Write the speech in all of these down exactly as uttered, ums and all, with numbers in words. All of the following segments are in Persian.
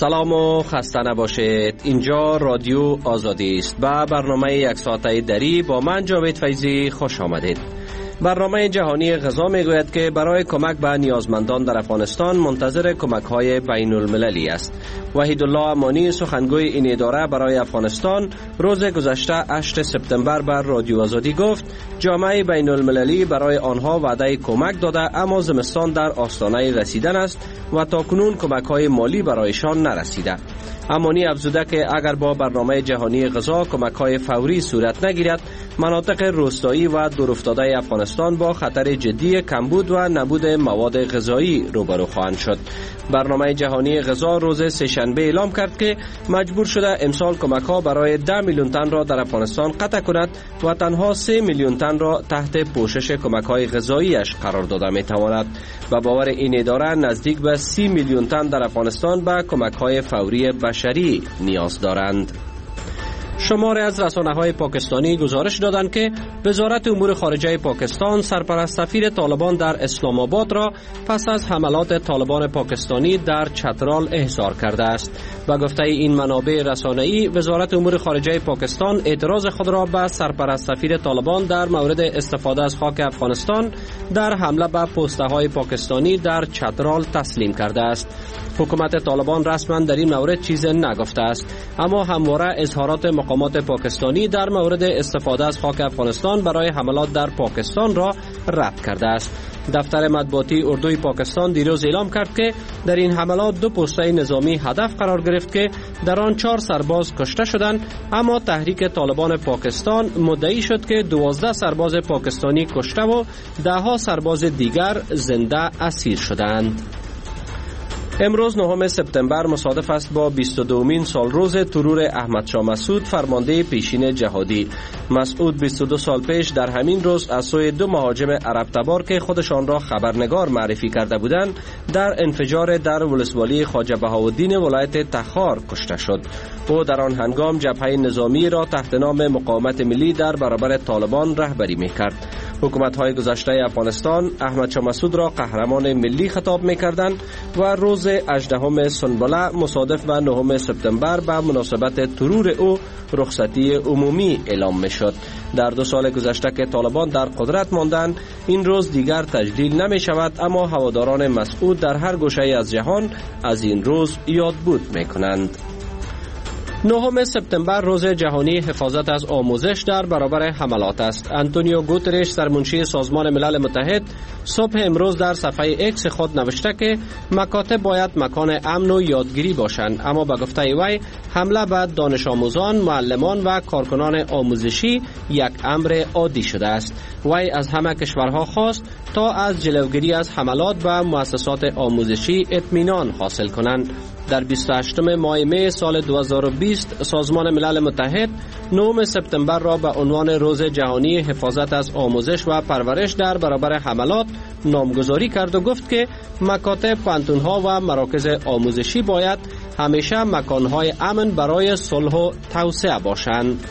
سلام و خسته نباشید. اینجا رادیو آزادی است. با برنامه یک ساعته دری با من جاوید فیضی خوش آمدید. برنامه جهانی غذا میگوید که برای کمک به نیازمندان در افغانستان منتظر کمک‌های بین المللی است. وحیدالله امانی سخنگوی این اداره برای افغانستان روز گذشته هشتم سپتامبر بر رادیو آزادی گفت جامعه بین المللی برای آنها وعده کمک داده، اما زمستان در آستانه رسیدن است و تاکنون کمک‌های مالی برایشان نرسیده. امانی افزوده که اگر با برنامه جهانی غذا کمک‌های فوری صورت نگیرد، مناطق روستایی و دورافتاده افغانستان با خطر جدی کمبود و نبود مواد غذایی روبرو خواهند شد. برنامه جهانی غذا روز سه‌شنبه اعلام کرد که مجبور شده امسال کمک‌ها برای ده میلیون تن را در افغانستان قطع کند و تنها سه میلیون تن را تحت پوشش کمک‌های غذایی‌اش قرار داده می‌تواند. و باور این اداره نزدیک به سی میلیون تن در افغانستان به کمک‌های فوری بشری نیاز دارند. شماری از رسانه‌های پاکستانی گزارش دادند که وزارت امور خارجه پاکستان سرپرست سفیر طالبان در اسلام آباد را پس از حملات طالبان پاکستانی در چترال احضار کرده است. و گفته این منابع رسانه‌ای وزارت امور خارجه پاکستان اعتراض خود را به سرپرست سفیر طالبان در مورد استفاده از خاک افغانستان در حمله به پسته‌های پاکستانی در چترال تسلیم کرده است. حکومت طالبان رسما در این مورد چیزی نگفته است، اما همواره اظهارات مقامات پاکستانی در مورد استفاده از خاک افغانستان برای حملات در پاکستان را رد کرده است. دفتر مطبوعاتی اردوی پاکستان دیروز اعلام کرد که در این حملات دو پسته نظامی هدف قرار گرفت که در آن چهار سرباز کشته شدند، اما تحریک طالبان پاکستان مدعی شد که دوازده سرباز پاکستانی کشته و ده ها سرباز دیگر زنده اسیر شدند. امروز نهم سپتامبر مصادف است با بیست و دومین سال روز ترور احمد شاه مسعود فرمانده پیشین جهادی. مسعود بیست و دو سال پیش در همین روز از سوی دو مهاجم عرب تبار که خودشان را خبرنگار معرفی کرده بودند در انفجار در ولسوالی خواجه بهاءالدین ولایت تخار کشته شد. او در آن هنگام جبهه نظامی را تحت نام مقاومت ملی در برابر طالبان رهبری می‌کرد. حکومت‌های گذشته افغانستان احمد شاه مسعود را قهرمان ملی خطاب می‌کردند و روز هجدهم سنبله مصادف به نهم سپتامبر به مناسبت ترور او رخصتی عمومی اعلام می‌شد. در دو سال گذشته که طالبان در قدرت ماندند این روز دیگر تجلیل نمی‌شود، اما هواداران مسعود در هر گوشه از جهان از این روز یادبود می‌کنند. نهم سپتامبر روز جهانی حفاظت از آموزش در برابر حملات است. آنتونیو گوترش سرمنشی سازمان ملل متحد صبح امروز در صفحه اکس خود نوشته که مکاتب باید مکان امن و یادگیری باشند، اما به گفته وی حمله به دانش آموزان، معلمان و کارکنان آموزشی یک امر عادی شده است. وی از همه کشورها خواست تا از جلوگیری از حملات به مؤسسات آموزشی اطمینان حاصل کنند. در بیست و هشتم ماه می سال دو هزار و بیست سازمان ملل متحد نهم سپتامبر را به عنوان روز جهانی حفاظت از آموزش و پرورش در برابر حملات نامگذاری کرد و گفت که مکاتب، پانتون‌ها و مراکز آموزشی باید همیشه مکان‌های امن برای صلح و توسعه باشند.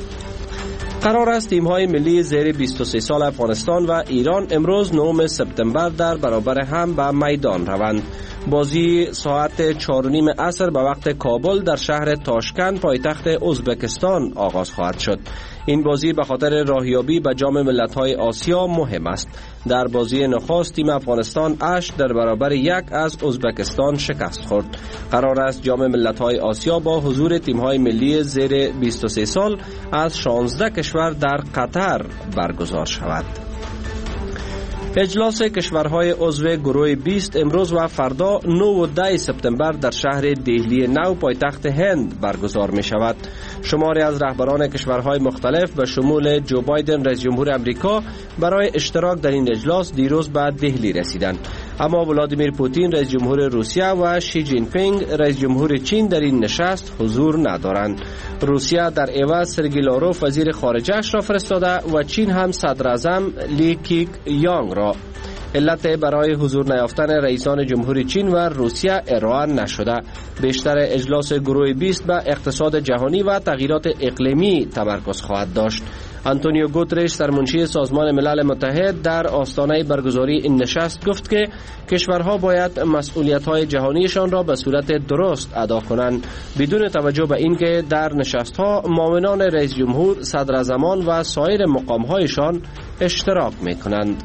قرار است تیم‌های ملی زیر بیست و سه سال افغانستان و ایران امروز نهم سپتامبر در برابر هم به میدان روند. بازی ساعت چهار و نیم عصر به وقت کابل در شهر تاشکند پایتخت ازبکستان آغاز خواهد شد. این بازی به خاطر راهیابی به جام ملت‌های آسیا مهم است. در بازی نخست تیم افغانستان هشت در برابر یک از ازبکستان شکست خورد. قرار است جام ملت‌های آسیا با حضور تیم‌های ملی زیر بیست و سه سال از شانزده کشور در قطر برگزار شود. اجلاس کشورهای عضو گروه بیست امروز و فردا نه و ده سپتامبر در شهر دهلی نو پایتخت هند برگزار می شود. شماری از رهبران کشورهای مختلف به شمول جو بایدن رئیس جمهور امریکا برای اشتراک در این اجلاس دیروز به دهلی رسیدند، اما ولادیمیر پوتین رئیس جمهور روسیه و شی جین پینگ رئیس جمهور چین در این نشست حضور ندارند. روسیه در عوض سرگئی لاروف وزیر خارجه را فرستاده و چین هم صدر اعظم لی کیک یانگ را. علت برای حضور نیافتن رئیسان جمهوری چین و روسیه ارائه نشده. بیشتر اجلاس گروه بیست به اقتصاد جهانی و تغییرات اقلیمی تمرکز خواهد داشت. آنتونیو گوترش سرمنشی سازمان ملل متحد در آستانه برگزاری این نشست گفت که کشورها باید مسئولیت‌های جهانیشان را به صورت درست ادا کنند بدون توجه به اینکه در نشست‌ها معاونان رئیس جمهور، صدراعظمان و سایر مقام‌هایشان اشتراک می‌کنند.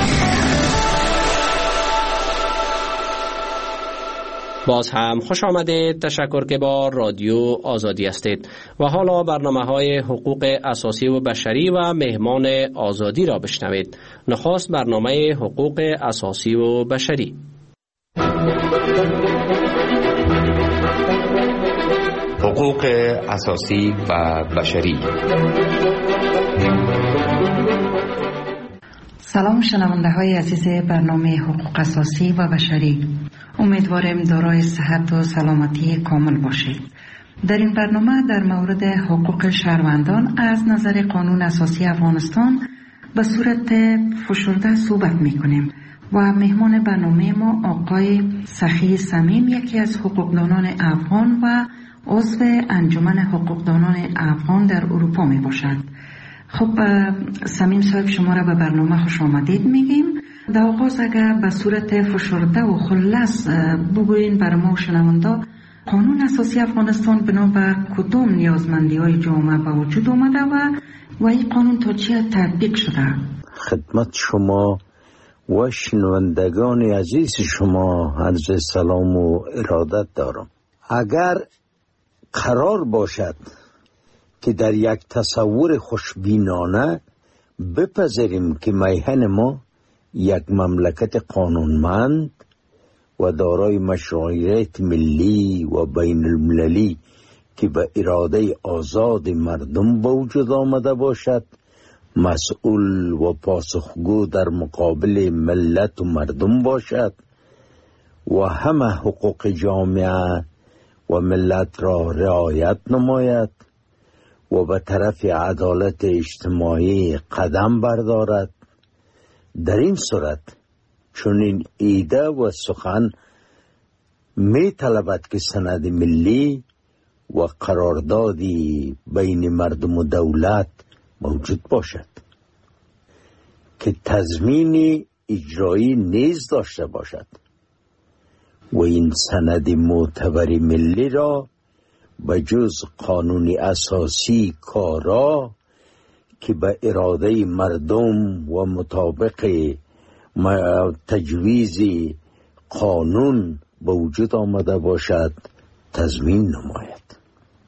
باز هم خوش آمدید. تشکر که با رادیو آزادی هستید و حالا برنامه‌های حقوق اساسی و بشری و مهمان آزادی را بشنوید. نخست برنامه حقوق اساسی و بشری. حقوق اساسی و بشری. سلام شنونده های عزیز برنامه حقوق اساسی و بشری. امیدوارم دارای صحت و سلامتی کامل باشید. در این برنامه در مورد حقوق شهروندان از نظر قانون اساسی افغانستان به صورت فشرده صحبت میکنیم و مهمان برنامه ما آقای سخی صمیم، یکی از حقوقدانان افغان و عضو انجمن حقوقدانان افغان در اروپا می باشد. خب صمیم صاحب، شما را به برنامه خوش آمدید میگیم. در آغاز اگر به صورت فشرده و خلاص بگوین بر ما شنونده قانون اساسی افغانستان بنا به کدام نیازمندی های جامعه به وجود آمده و و این قانون تا چه تطبیق شده؟ خدمت شما و شنوندگان عزیز شما عرض سلام و ارادت دارم. اگر قرار باشد که در یک تصور خوشبینانه بپذیریم که میهن ما یک مملکت قانونمند و دارای مشروعیت ملی و بین المللی که به اراده آزاد مردم به وجود آمده باشد، مسئول و پاسخگو در مقابل ملت و مردم باشد و همه حقوق جامعه و ملت را رعایت نماید و به طرف عدالت اجتماعی قدم بردارد، در این صورت چنین ایده و سخن می طلبد که سند ملی و قراردادی بین مردم و دولت موجود باشد که تضمین اجرایی نیز داشته باشد و این سند معتبر ملی را به جز قانون اساسی کارا که به اراده مردم و مطابق تجویز قانون به وجود آمده باشد تضمین نماید.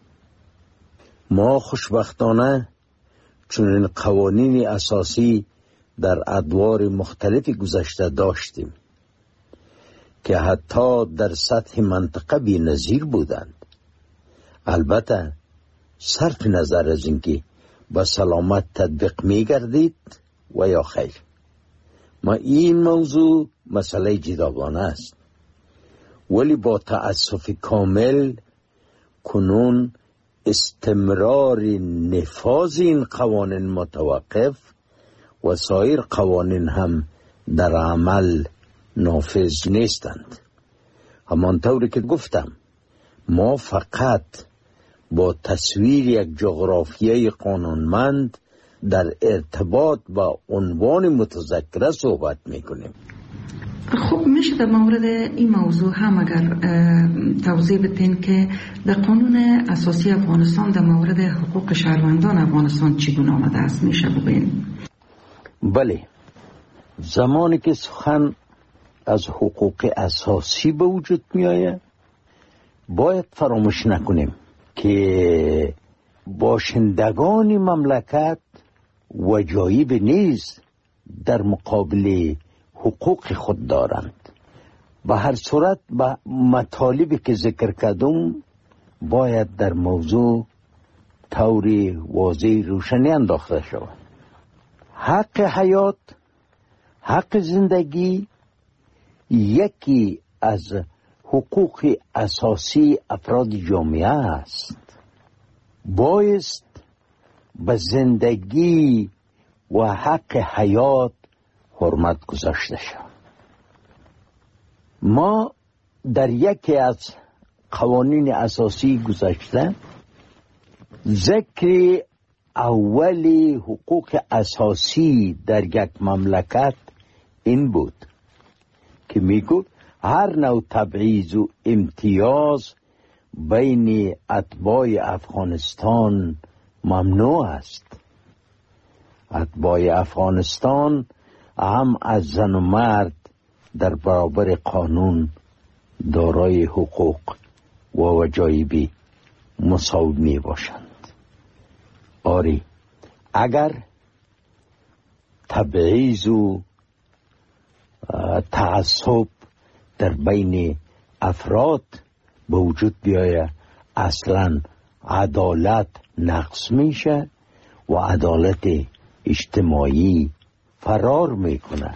ما خوشبختانه چنین قوانین اساسی در ادوار مختلف گذشته داشتیم که حتی در سطح منطقه بی نظیر بودند. البته صرف نظر از اینکه با سلامت تطبیق می گردید و یا خیر، ما این موضوع مسئله جداگانه است، ولی با تأسف کامل کنون استمرار نفاذ این قوانین متوقف و سایر قوانین هم در عمل نافذ نیستند. همانطوری که گفتم، ما فقط با تصویر یک جغرافیای قانونمند در ارتباط با عنوان متذکره صحبت میکنیم. خب میشه در مورد این موضوع هم اگر توضیح بدین که در قانون اساسی افغانستان در مورد حقوق شهروندان افغانستان چگونه آمده است؟ میشه بگین؟ بله، زمانی که سخن از حقوق اساسی به وجود می آید باید فراموش نکنیم که باشندگان مملکت وجایب نیز در مقابل حقوق خود دارند. به هر صورت به مطالبی که ذکر کردم باید در موضوع طوری واضح روشنی انداخته شود. حق حیات، حق زندگی یکی از حقوق اساسی افراد جامعه است. بایست به زندگی و حق حیات حرمت گذاشته شود. ما در یکی از قوانین اساسی گذاشته ذکر اول حقوق اساسی در یک مملکت این بود که میگو هر نوع تبعیض و امتیاز بین اتباع افغانستان ممنوع است. اتباع افغانستان هم از زن و مرد در برابر قانون دارای حقوق و وجایبی مساوی می باشند. آری اگر تبعیض و تعصب در بین افراد به وجود بیاید، اصلا عدالت نقص میشه و عدالت اجتماعی فرار میکنه.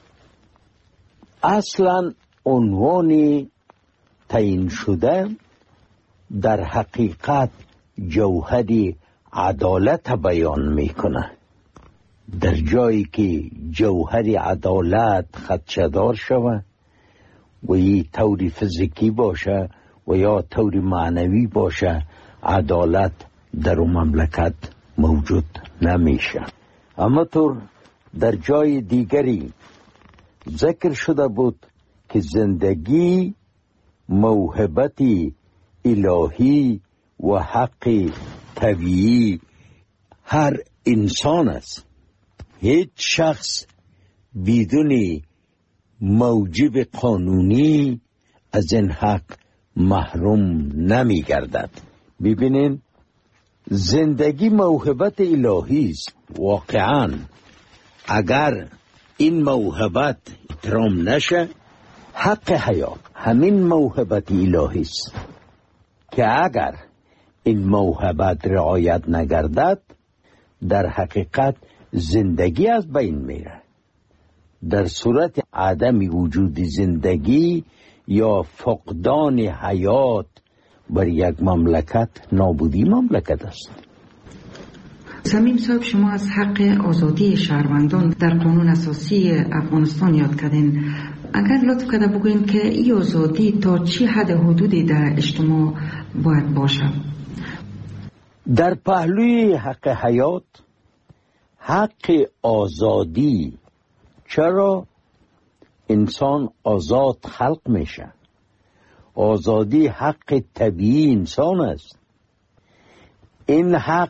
اصلا عنوان تعیین شده در حقیقت جوهر عدالت بیان میکنه. در جایی که جوهر عدالت خدشه‌دار شود و یه طور فیزیکی باشه و یا طور معنوی باشه، عدالت در اون مملکت موجود نمیشه. اما طور در جای دیگری ذکر شده بود که زندگی موهبت الهی و حق طبیعی هر انسان است. هیچ شخص بدون موجب قانونی از این حق محروم نمی گردد. ببینین زندگی موهبت الهی است. واقعا اگر این موهبت احترام نشه، حق حیات همین موهبت الهی است که اگر این موهبت رعایت نگردد در حقیقت زندگی از بین میره. در صورت عدم وجود زندگی یا فقدان حیات بر یک مملکت نابودی مملکت است. صمیم صاحب، شما از حق آزادی شهروندان در قانون اساسی افغانستان یاد کردین. اگر لطف کرده بگوین که این آزادی تا چی حد حدودی در اجتماع باید باشه؟ در پهلوی حق حیات، حق آزادی، چرا انسان آزاد خلق میشه؟ آزادی حق طبیعی انسان است. این حق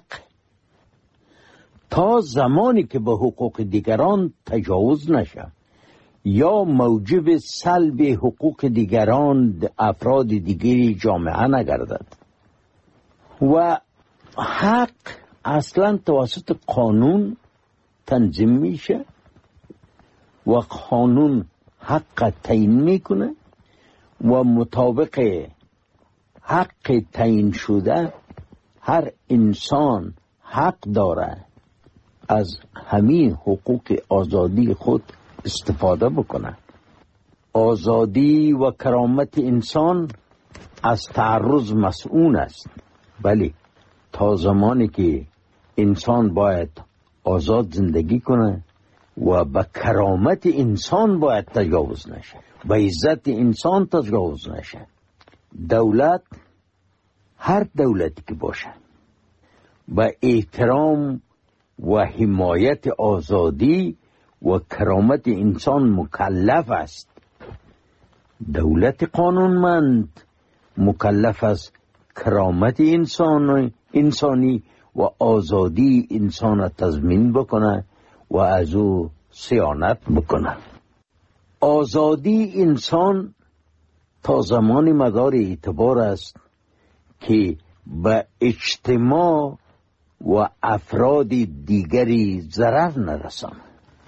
تا زمانی که به حقوق دیگران تجاوز نشه یا موجب سلب حقوق دیگران افراد دیگری جامعه نگردد. و حق اصلا توسط قانون تنظیم میشه و قانون حق تعیین میکنه و مطابق حق تعیین شده هر انسان حق داره از همین حقوق آزادی خود استفاده بکنه. آزادی و کرامت انسان از تعرض مسئول است. بله، تا زمانی که انسان باید آزاد زندگی کنه و به کرامت انسان باید تجاوز نشه، به عزت انسان تجاوز نشه. دولت، هر دولتی که باشه، به احترام و حمایت آزادی و کرامت انسان مکلف است. دولت قانونمند مکلف است کرامت انسان انسانی و آزادی انسان تضمین بکنه و از او صیانت بکنه. آزادی انسان تا زمان مدار اعتبار است که به اجتماع و افراد دیگری ضرر نرسانه.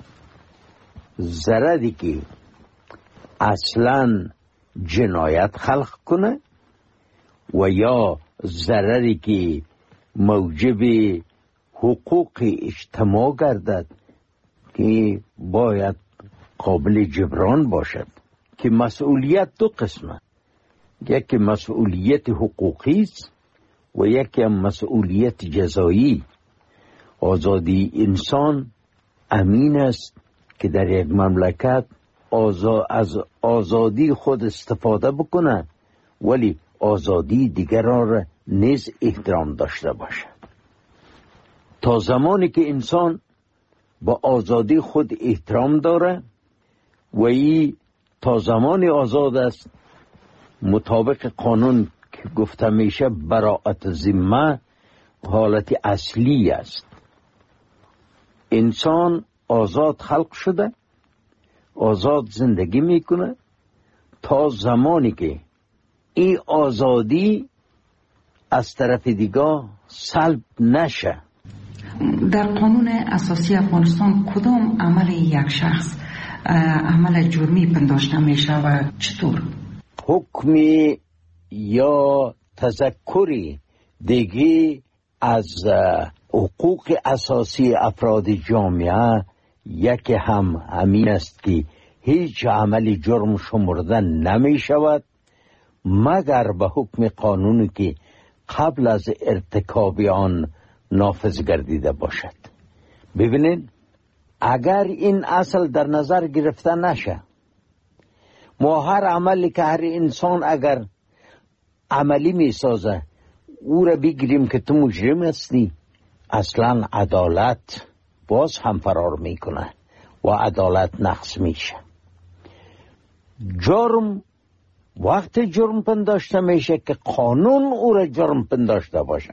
ضرری که اصلا جنایت خلق کنه و یا ضرری که موجب حقوق اجتماع گردد که باید قابل جبران باشد. که مسئولیت دو قسمه، یکی مسئولیت حقوقی است و یکی مسئولیت جزایی. آزادی انسان امین است که در یک مملکت آزا از آزادی خود استفاده بکنه ولی آزادی دیگران را نیز احترام داشته باشه. تا زمانی که انسان با آزادی خود احترام داره و ای تا زمانی آزاد است مطابق قانون که گفته میشه براءت ذمه حالت اصلی است. انسان آزاد خلق شده، آزاد زندگی میکنه تا زمانی که این آزادی از طرف دیگه سلب نشه. در قانون اساسی افغانستان کدام عمل یک شخص عمل جرمی پنداشته میشه و چطور؟ حکمی یا تذکری دیگه از حقوق اساسی افراد جامعه یکی هم همین است که هیچ عملی جرم شمرده نمی شود مگر به حکم قانونی که قبل از ارتکاب آن نافذ گردیده باشد. ببینید اگر این اصل در نظر گرفته نشه، ما هر عملی که هر انسان اگر عملی می سازه او را بگیریم که تو مجرم هستی، اصلا عدالت باز هم فرار میکنه و عدالت نقص میشه. جرم وقت جرم پنداشته میشه که قانون او را جرم پنداشته باشه،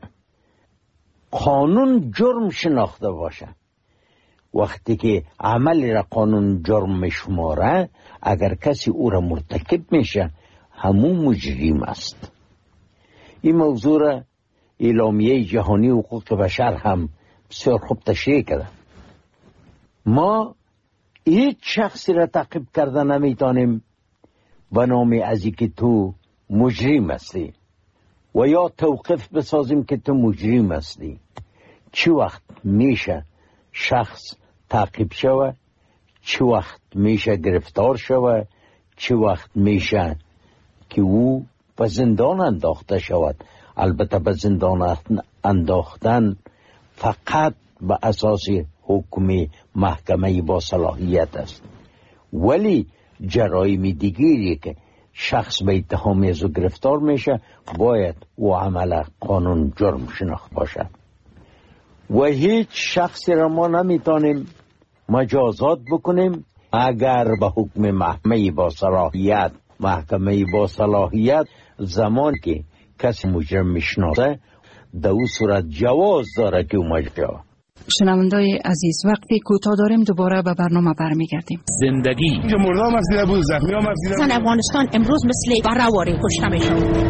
قانون جرم شناخته باشه. وقتی که عملی را قانون جرم میشماره، اگر کسی او را مرتکب میشه همون مجرم است. این موضوع را اعلامیه جهانی حقوق بشر هم بسیار خوب تشریح کرده. ما هیچ شخصی را تعقیب کرده نمیتونیم به نام از که تو مجرم هستی و یا توقف بسازیم که تو مجرم هستی. چه وقت میشه شخص تعقیب شوه، چه وقت میشه گرفتار شوه، چه وقت میشه که او به زندان انداخته شود. البته به زندان انداختن فقط به اساس حکم محکمه با صلاحیت است، ولی جرایم دیگری که شخص به اتهام از او گرفتار میشه باید او عمل قانون جرم شناخت باشد و هیچ شخصی را ما نمیتونیم مجازات بکنیم اگر به حکم محکمه با صلاحیت محکمه با صلاحیت زمان که کسی مجرم میشناسه در او صورت جواز داره که او مجرم. شنوندای عزیز وقتی کوتاه داریم دوباره به برنامه برمیگردیم. زندگی اینجا مرده هم افزیده بود، زخمی هم افزیده بود. افغانستان امروز مثل برهواری کشته میشود.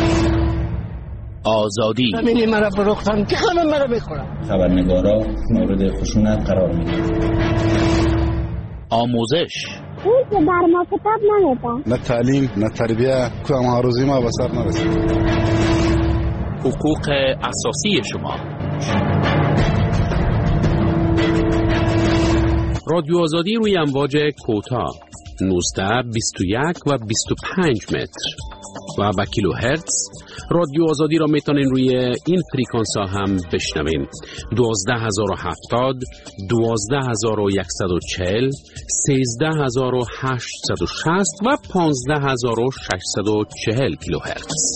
آزادی همینی مرا فروختن که همه مرا بخورن. خبرنگارا مورد خشونت قرار میگیرن. آموزش اون که بر ما کتاب نمیده، نه تعلیم نه تربیه، که هم هروزی ما به سر نرسید. حقوق اساسی شما. رادیو آزادی روی امواج کوتاه نوزده، بیست و یک و بیست و پنج متر و به کیلو هرتز. رادیو آزادی را میتونین روی این فریکانس ها هم بشنوین: دوازده هزار و هفتاد، دوازده هزار و صد و چهل، سیزده هزار و هشتصد و شصت و پانزده هزار و ششصد و چهل کیلو هرتز.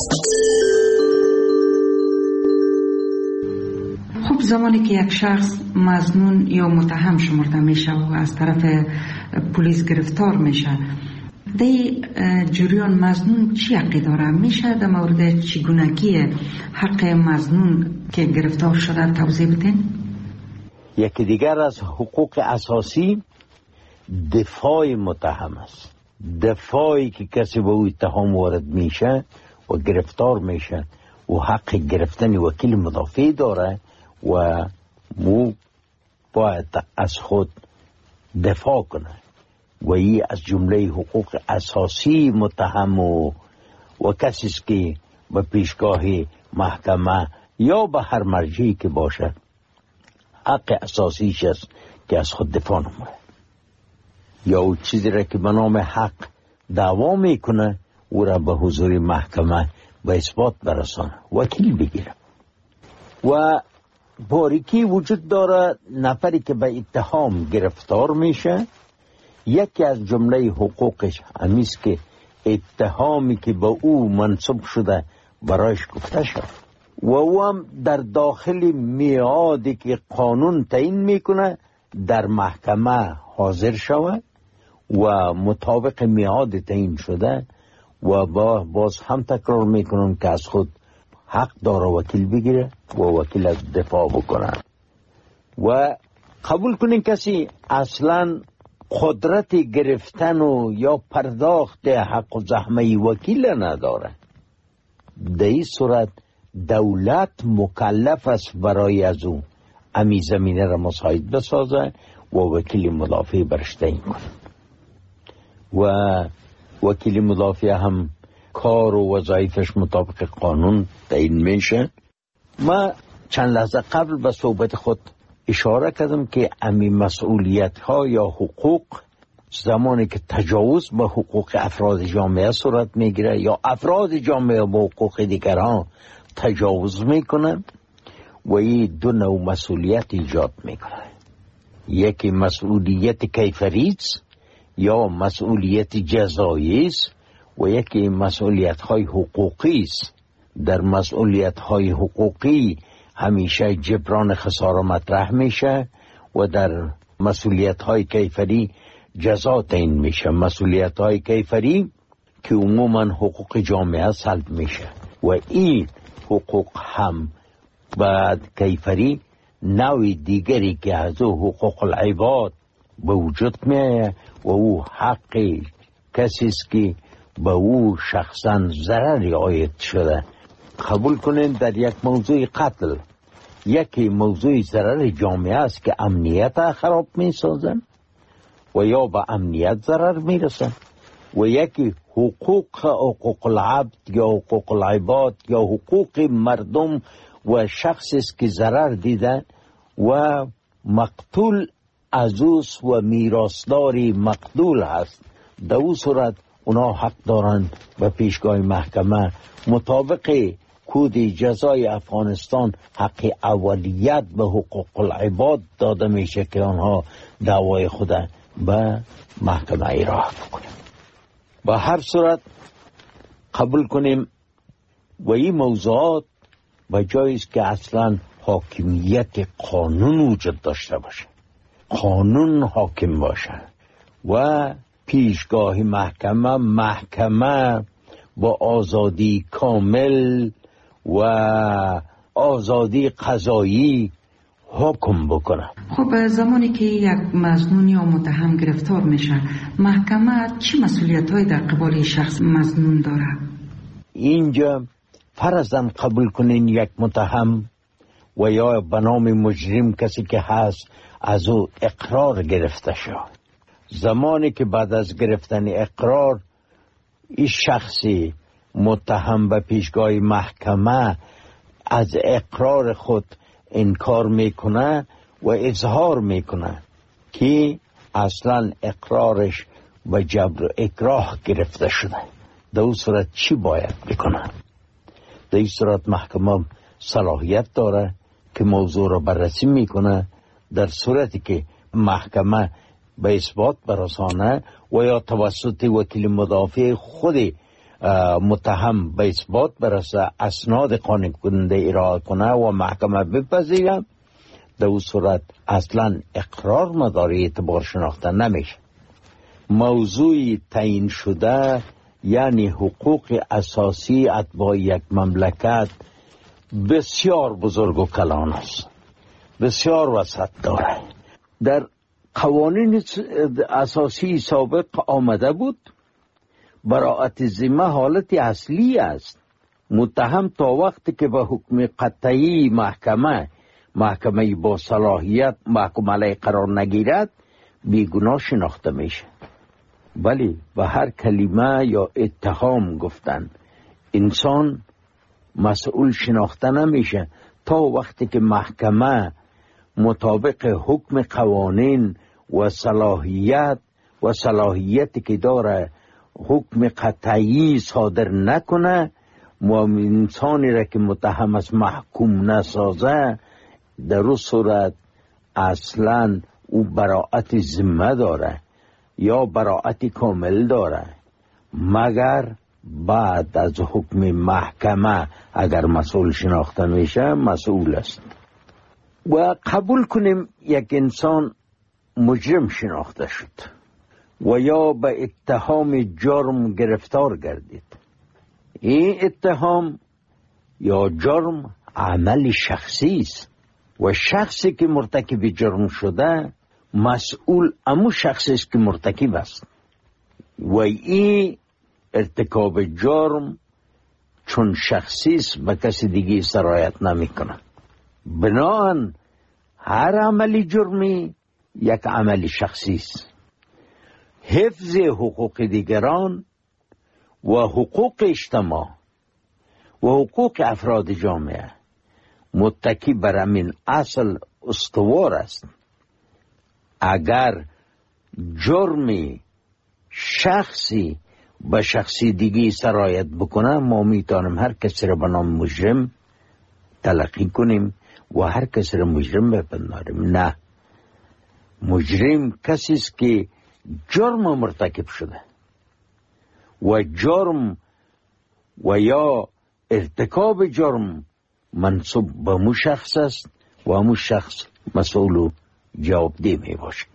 خب زمانی که یک شخص مظنون یا متهم شمرده میشه و از طرف پلیس گرفتار میشه، دی جریان مظنون چی حقی داره؟ میشه در مورد چگونگی حق مظنون که گرفتار شده توضیح بدین؟ یکی دیگر از حقوق اساسی دفاع متهم است. دفاعی که کسی به او اتهام وارد میشه و گرفتار میشه و حق گرفتن وکیل مدافع داره و مو باید از خود دفاع کنه و این از جمله حقوق اساسی متهم و, و کسی است که به پیشگاه محکمه یا به هر مرجعی که باشه حق اساسیش است که از خود دفاع نمونه یا او چیزی را که به نام حق دعوا میکنه او را به حضور محکمه به اثبات برسانه، وکیل بگیره. و باریکی وجود داره نفری که به اتهام گرفتار میشه، یکی از جمله حقوقش همیست که اتهامی که به او منصوب شده برایش گفته شد. و او هم در داخل میعادی که قانون تعیین میکنه در محکمه حاضر شود و مطابق میعاد تعیین شده و با باز هم تکرار میکنم که از خود حق داره وکیل بگیره و وکیل از دفاع بکنه. و قبول کنین کسی اصلا قدرت گرفتن و یا پرداخت حق و زحمه وکیل نداره. در این صورت دولت مکلف است برای از او امی زمینه را مساعد بسازه و وکیل مدافع برش تعیین کنه. و وکیل مدافع هم کار و وظایفش مطابق قانون تعیین میشه. ما چند لحظه قبل به صحبت خود اشاره کردم که امی مسئولیت ها یا حقوق زمانی که تجاوز به حقوق افراد جامعه صورت میگیره یا افراد جامعه به حقوق دیگران تجاوز میکنن و این دو نوع مسئولیت ایجاد میکنه. یکی مسئولیت کیفری است یا مسئولیت جزایی است و یکی مسئولیت های حقوقی است. در مسئولیت های حقوقی همیشه جبران خسارة مطرح میشه و در مسئولیت های کیفری جزا تعیین میشه. مسئولیت های کیفری که عموما حقوق جامعه سلب میشه و این حقوق هم بعد کیفری نوع دیگری که از او حقوق العباد به وجود میه و او حق کسی است که به او شخصا ضرری عاید شده. قبول کنین در یک موضوع قتل یکی موضوع ضرر جامعه است که امنیت خراب می سازن و یا به امنیت ضرر می رسن و یکی حقوق حقوق العبد یا حقوق العباد یا حقوق مردم و شخصی است که ضرر دیدن و مقتول عزوز و میراثداری مقتول هست. در اون صورت اونا حق دارن به پیشگاه محکمه مطابق کود جزای افغانستان حق اولیت به حقوق العباد داده میشه که آنها دعوای خود به محکمه ایراه بکنیم. به هر صورت قبول کنیم و این موضوعات به جاییست که اصلا حاکمیت قانون وجود داشته باشه، قانون حاکم باشه و پیشگاه محکمه محکمه با آزادی کامل و آزادی قضایی حکم بکنه. خب زمانی که یک مظنون یا متهم گرفتار میشه محکمه چی مسئولیت های در قبال شخص مظنون داره؟ اینجا فرضاً قبول کنین یک متهم و یا به نام مجرم کسی که هست از او اقرار گرفته شد. زمانی که بعد از گرفتن اقرار این شخصی متهم به پیشگاه محکمه از اقرار خود انکار میکنه و اظهار میکنه که اصلا اقرارش و جبر و اکراه گرفته شده، در اون صورت چی باید بکنه؟ در این صورت محکمه صلاحیت داره که موضوع را بررسی میکنه. در صورتی که محکمه به اثبات برسانه و یا توسط وکیل مدافع خود متهم به اثبات برسه اسناد قانع کننده ارائه کنه و محکمه بپذیره، در اون صورت اصلا اقرار مداری اعتبار شناخته نمیشه. موضوع تعیین شده یعنی حقوق اساسی اتباع یک مملکت بسیار بزرگ و کلان است، بسیار وسعت داره. در قوانین اساسی سابق آمده بود براءت ذمه حالت اصلی است. متهم تا وقتی که به حکم قطعی محکمه محکمه با صلاحیت محکوم علیه قرار نگیرد بیگناه شناخته میشه. ولی به هر کلمه یا اتهام گفتن انسان مسئول شناخته نمیشه تا وقتی که محکمه مطابق حکم قوانین و صلاحیت و صلاحیتی که داره حکم قطعی صادر نکنه و انسانی را که متهم است محکوم نسازه، در اون صورت اصلا او براءت ذمه داره یا براءت کامل داره، مگر بعد از حکم محکمه اگر مسئول شناخته میشه مسئول است. و قبول کنیم یک انسان مجرم شناخته شد و یا به اتهام جرم گرفتار گردید. این اتهام یا جرم عمل شخصی است و شخصی که مرتکب جرم شده مسئول امو شخصی است که مرتکب است و این ارتکاب جرم چون شخصی است به کسی دیگه سرایت نمی کنه. بنابراین هر عملی جرمی یک عمل شخصی است. حفظ حقوق دیگران و حقوق اجتماع و حقوق افراد جامعه متکی بر همین اصل استوار است. اگر جرمی شخصی به شخصی دیگی سرایت بکنه ما میتونیم هر کسی را به نام مجرم تلقی کنیم و هر کسی را مجرم بپنداریم. نه، مجرم کسی است که جرم مرتکب شده و جرم و یا ارتکاب جرم منصوب به مو شخص است و مو شخص مسئول و جوابدeh می باشد.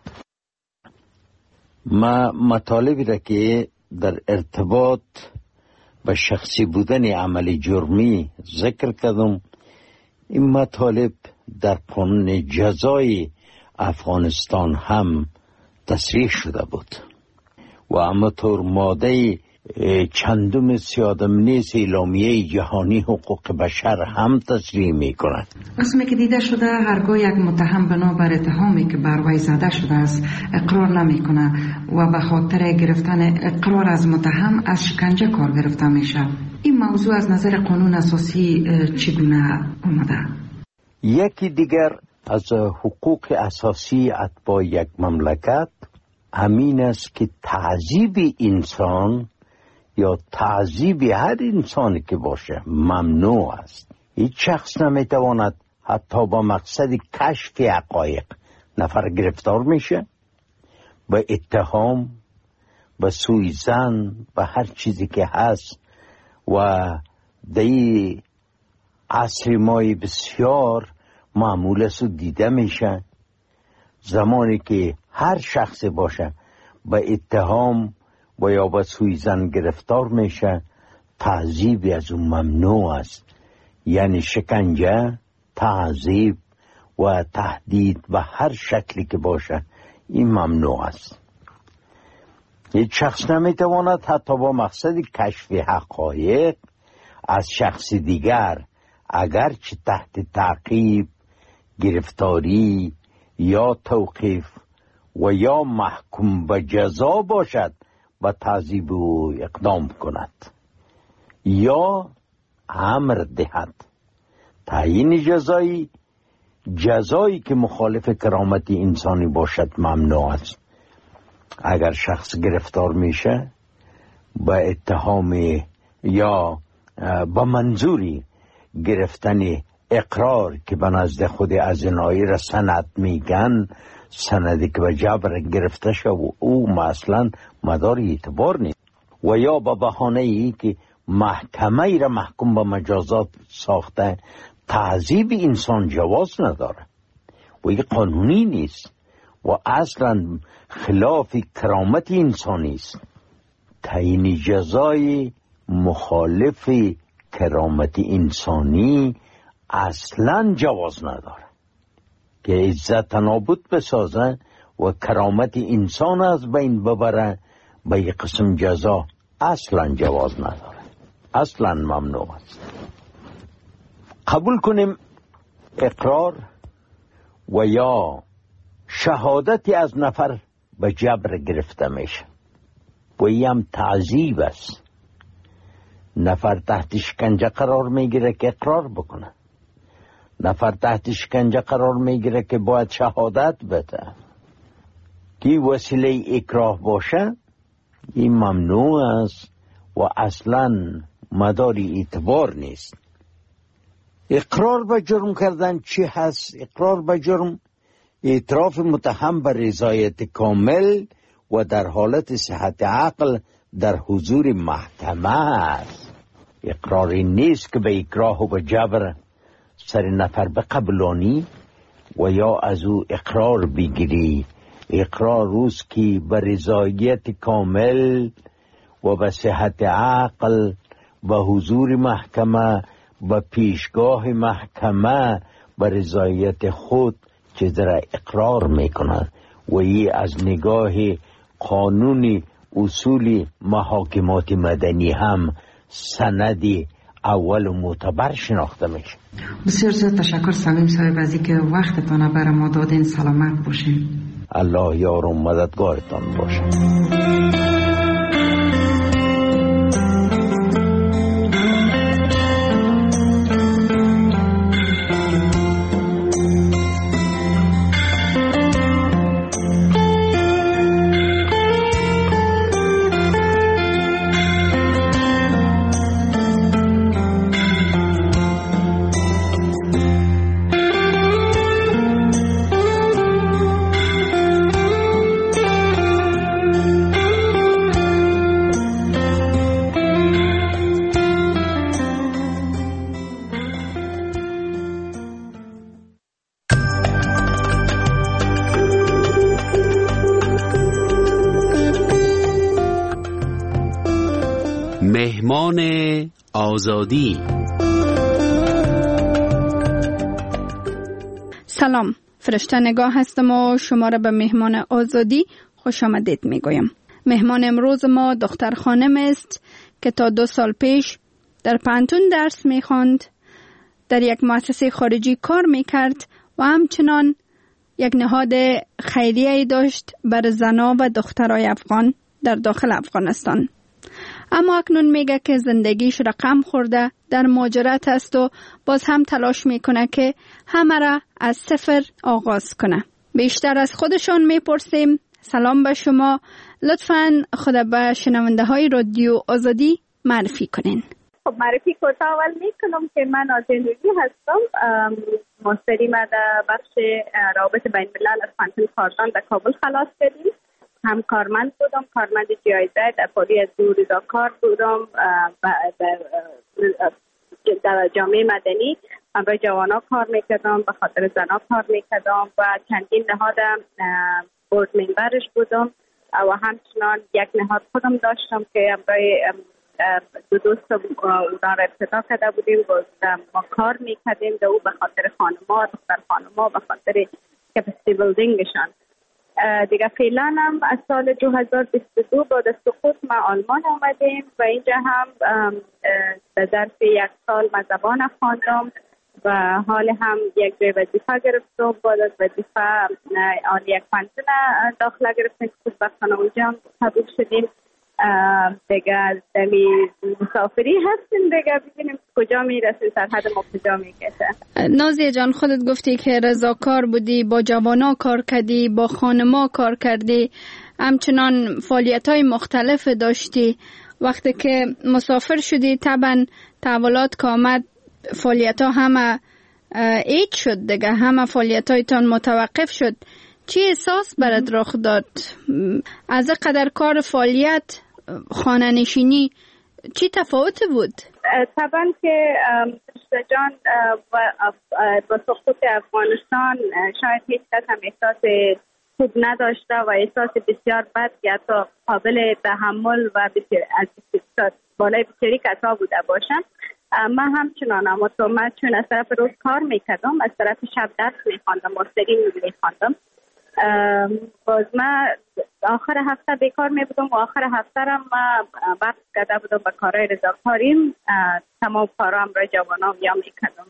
ما مطالبی را که در ارتباط به شخصی بودن عمل جرمی ذکر کردم، این مطالب در قانون جزای افغانستان هم تصریح شده بود و همانطور ماده چندم سیادم نیز اعلامیه جهانی حقوق بشر هم تصریح می کند. اسمی که دیده شده هرگاه یک متهم بنابر اتهامی که بر وی زده شده است اقرار نمی کنه و به خاطر گرفتن اقرار از متهم از شکنجه کار گرفته میشه. این موضوع از نظر قانون اساسی چگونه آمده؟ یکی دیگر از حقوق اساسی اتباع یک مملکت همین است که تعذیب انسان یا تعذیب هر انسانی که باشه ممنوع است. هیچ شخص نمیتواند حتی با مقصد کشف حقایق نفر گرفتار میشه به اتهام، به سوءظن، به هر چیزی که هست و دی عصر مای بسیار معمول است و دیده میشه. زمانی که هر شخص باشه به اتهام و یا به سوءظن گرفتار میشه تعذیب از اون ممنوع است. یعنی شکنجه، تعذیب و تهدید به هر شکلی که باشه این ممنوع است. هیچ شخص نمیتواند حتی با مقصد کشف حقایق از شخص دیگر اگرچه تحت تعقیب، گرفتاری یا توقیف و یا محکوم به جزا باشد و تعذیب و اقدام کند یا امر دهد. تعیین جزایی جزایی که مخالف کرامت انسانی باشد ممنوع است. اگر شخص گرفتار میشه با اتهام یا با منظوری گرفتن اقرار که به نزد خود ازینایی را سند میگن، سندی که به جبر گرفته شد و او مثلا مدار اعتبار نیست و یا با بهانه ای که محکمه ای را محکوم به مجازات ساخته تعذیب انسان جواز نداره و این قانونی نیست و اصلا خلاف کرامت انسانی است. تعیین جزای مخالف کرامت انسانی اصلا جواز نداره که عزت نابود بسازه و کرامت انسان از بین ببره. به یک قسم جزا اصلا جواز نداره، اصلا ممنوع است. قبول کنیم اقرار و یا شهادتی از نفر به جبر گرفته میشه و این هم تعذیب است. نفر تحت شکنجه قرار میگیره که اقرار بکنه، نفر تحت شکنجه قرار میگیره که باید شهادت بده که وسیله اکراه باشه. این ممنوع است و اصلا مداری اعتبار نیست. اقرار به جرم کردن چی هست؟ اقرار به جرم اعتراف متهم به رضایت کامل و در حالت صحت عقل در حضور محکمه است. اقراری نیست که به اکراه و به جبر سر نفر بقبلانی و یا از او اقرار بگیری. اقرار روز که به رضایت کامل و به صحت عقل و حضور محکمه و پیشگاه محکمه به رضایت خود چیز را اقرار میکند و ای از نگاه قانون اصول محاکمات مدنی هم سندی اول و معتبر شناخته میشه. بسیار زیاد تشکر سلیم صاحب از اینکه وقتتان بر ما دادین. سلامت باشین. الله یار و مددگارتان باشه. مهمان آزادی. سلام، فرشته نگاه هستم و شما را به مهمان آزادی خوش آمدید می گویم. مهمان امروز ما دختر خانم است که تا دو سال پیش در پانتون درس می خواند، در یک مؤسسه خارجی کار می کرد و همچنان یک نهاد خیریه داشت بر زنان و دخترای افغان در داخل افغانستان. اما اکنون میگه که زندگیش رقم خورده، در مهاجرت است و باز هم تلاش میکنه که همه را از صفر آغاز کنه. بیشتر از خودشان میپرسیم. سلام به شما، لطفاً خود به شنونده های رادیو آزادی معرفی کنین. خب معرفی کوتاه اول میکنم که من آزادی هستم. ماستری ما در بخش روابط بین الملل از پانتون کاردان در کابل خلاص کردیم. هم کارمند بودم، کارمند جی آی زد در پالی از دو رضاکار بودم در جامعه مدنی. برای جوانا کار میکردم، به خاطر زنا کار میکردم و چندین نهاد بورد ممبرش بودم و همچنان یک نهاد خودم داشتم که برای دو دوست اونا را ابتدا کرده بودیم. ما کار میکردیم در او به خاطر خانما، دختر خانما، به خاطر کپاسیتی بیلدینگشان. دیگه فعلا هم از سال دو هزار و بیست و دو بعد از سقوط ما آلمان آمدیم و اینجا هم در ظرف یک سال ما زبان خواندم و حال هم یک جای وظیفه گرفتم. بعد از وظیفه آن یک پانتون داخله گرفتیم، خوشبختانه اونجا هم قبول شدیم. دیگه دمی مسافری هستیم، دیگه ببینیم کجا میرسیم، سرحد ما کجا میکشه. نازیه جان، خودت گفتی که رضاکار بودی، با جوانا کار کردی، با خانما کار کردی، همچنان فعالیت‌های مختلف داشتی. وقتی که مسافر شدی طبعا تحولات که آمد فعالیت‌ها همه ایج شد دیگه، همه فعالیت‌هایتان متوقف شد. چی احساس برات رخ داد؟ از قدر کار فعالیت خانه نشینی چی تفاوت بود؟ طبعا که جان با سقوط افغانستان شاید هیچ کس هم احساس خوب نداشته و احساس بسیار بد یا تا قابل تحمل و بسیار از بسیار بالای بسیاری کسا بوده باشن. من همچنان، اما تو من چون از طرف روز کار میکردم، از طرف شب درس میخواندم، ماستری میخواندم. باز من آخر هفته بیکار می بودم و آخر هفته هم من وقت کرده بودم به کارهای رضاکاریم. تمام کارام را جوانام یا می کردم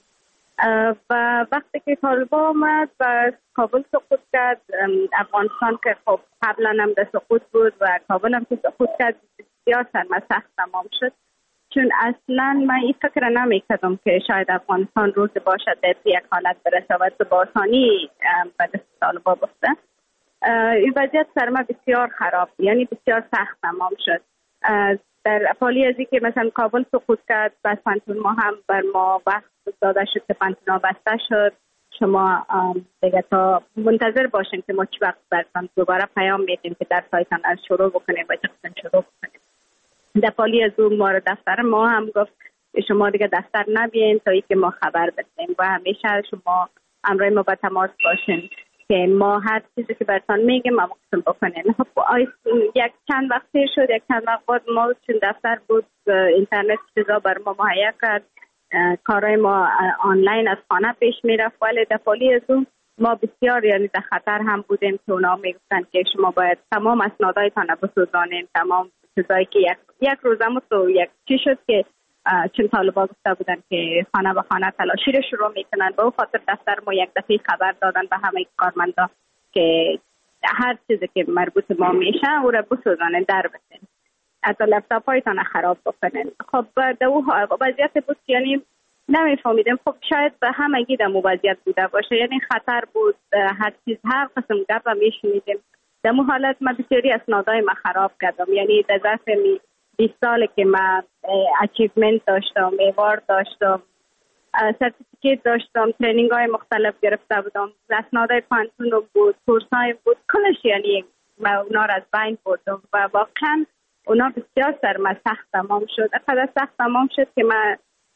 و وقتی که طالبان آمد و کابل سقوط کرد، افغانستان که خب قبلا هم در سقوط بود و کابل هم که سقوط کرد، بسیار سرما سخت تمام شد. چون اصلا من این فکر نمی کردم که شاید افغانستان روز باشد در یک حالت برسه و با آسانی به دست طالبان بفته. این وضعیت سرما بسیار خراب، یعنی بسیار سخت تمام شد. در حالی از که مثلا کابل سقوط کرد، بس پانتون ما هم بر ما وقت داده شد که پانتون ها بسته شد. شما دیگه تا منتظر باشین که ما چی وقت برسان دوباره پیام میدیم که در سایتان از شروع بکنیم و چقدر شروع بکنیم. دفالی از اون ما دفتر ما هم گفت شما دیگه دفتر نبین تا ای که ما خبر بدیم و همیشه شما همراه ما با تماس باشین که ما هر چیزی که براتون میگیم ما مقصد بکنیم. خب یک چند وقت شد، یک چند وقت بعد ما چون دفتر بود اینترنت چیزا بر ما مهیا کرد، کارهای ما آنلاین از خانه پیش میرفت، ولی دفالی از اون ما بسیار یعنی در خطر هم بودیم که اونا میگفتن که شما باید تمام اسنادایتان بسوزانین، تمام چیزایی که یک یک روزم تو یک چی شد که چون طالبا گفته بودن که خانه به خانه تلاشی رو شروع میکنن. به خاطر دفتر ما یک دفعه خبر دادن به همه کارمندا که هر چیزی که مربوط ما میشه او را بسوزانن، در بسین، حتی لپتاپ هایتان خراب بکنن. خب در اون وضعیت بود یعنی نمیفهمیدم. خب شاید به همگی در وضعیت بوده باشه، یعنی خطر بود، هر چیز هر قسم گپ میشنیدیم. در اون حالت من بسیاری اسنادای ما خراب کردم، یعنی در ظرف بیست ساله که من اچیومنت داشتم، ایوارد داشتم، سرتیفیکیت داشتم، ترینینگ های مختلف گرفته بودم، اسنادای پانتون بود، کورس های بود، کلش یعنی من اونا را از بین بردم و واقعا اونا بسیار سر من سخت تمام شد. اقدر سخت تمام شد که من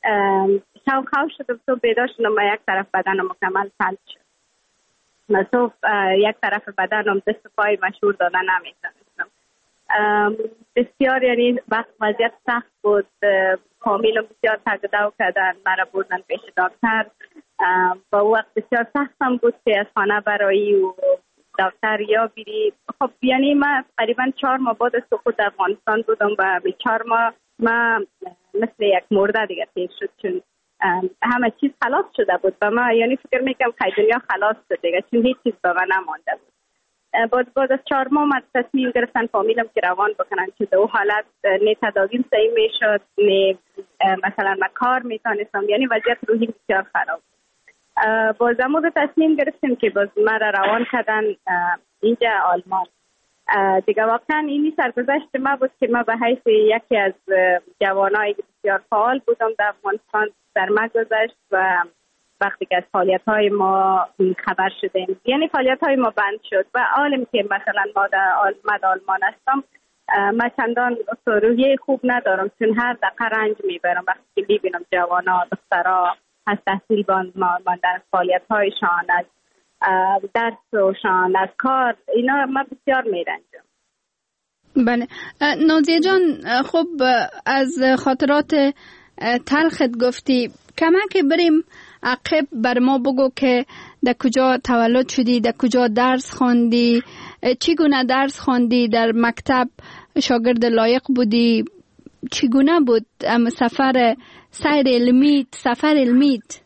شو خواه شدم، تو بیدار شدم و یک طرف بدنم مکمل سلب شد. من صبح یک طرف بدنم دست پای مشهور دادن نمیتونستم. بسیار یعنی وقت وضعیت سخت بود، فامیلم بسیار تگدو کردن، مرا بردن پیش دکتر. با وقت بسیار سختم بود که از خانه برایی و دکتر یا بیری. خب یعنی من قریبا چهار ماه بعد از سقوط افغانستان بودم و به چهار ماه من مثل یک مرده دیگه تیر شد، چون همه چیز خلاص شده بود و من یعنی فکر میکنم که دنیا خلاص شد دیگه، چون هیچ چیز به من نمانده بود. بعد بعد از چهار ماه من تصمیم گرفتن فامیلم که روان بکنن، که در اون حالت نه تداویم صحیح میشد، نه مثلا من کار میتونستم، یعنی وضعیت روحی بسیار خراب. باز امور تصمیم گرفتیم که باز من روان کردن اینجا آلمان. دیگه واقعا اینی سرگذشت ما بود که ما به حیث یکی از جوانایی بسیار فعال بودم در افغانستان در ما گذشت و وقتی که از فعالیت‌های ما خبر شدیم، یعنی فعالیت‌های ما بند شد و عالم که مثلا ما در آلمان هستم، من چندان روحیه خوب ندارم، چون هر دقیقه رنج میبرم وقتی که میبینم جوانا دخترها از تحصیل باند ماندن، فعالیت‌هایشان، از درسشان، از کار، اینا من بسیار میرنجم. بله نازیه جان، خب از خاطرات تلخت گفتی، کمک بریم عقب بر ما بگو که در کجا تولد شدی، در کجا درس خواندی، چگونه درس خواندی، در مکتب شاگرد لایق بودی، چگونه بود سفر سیر علمیت، سفر علمیت؟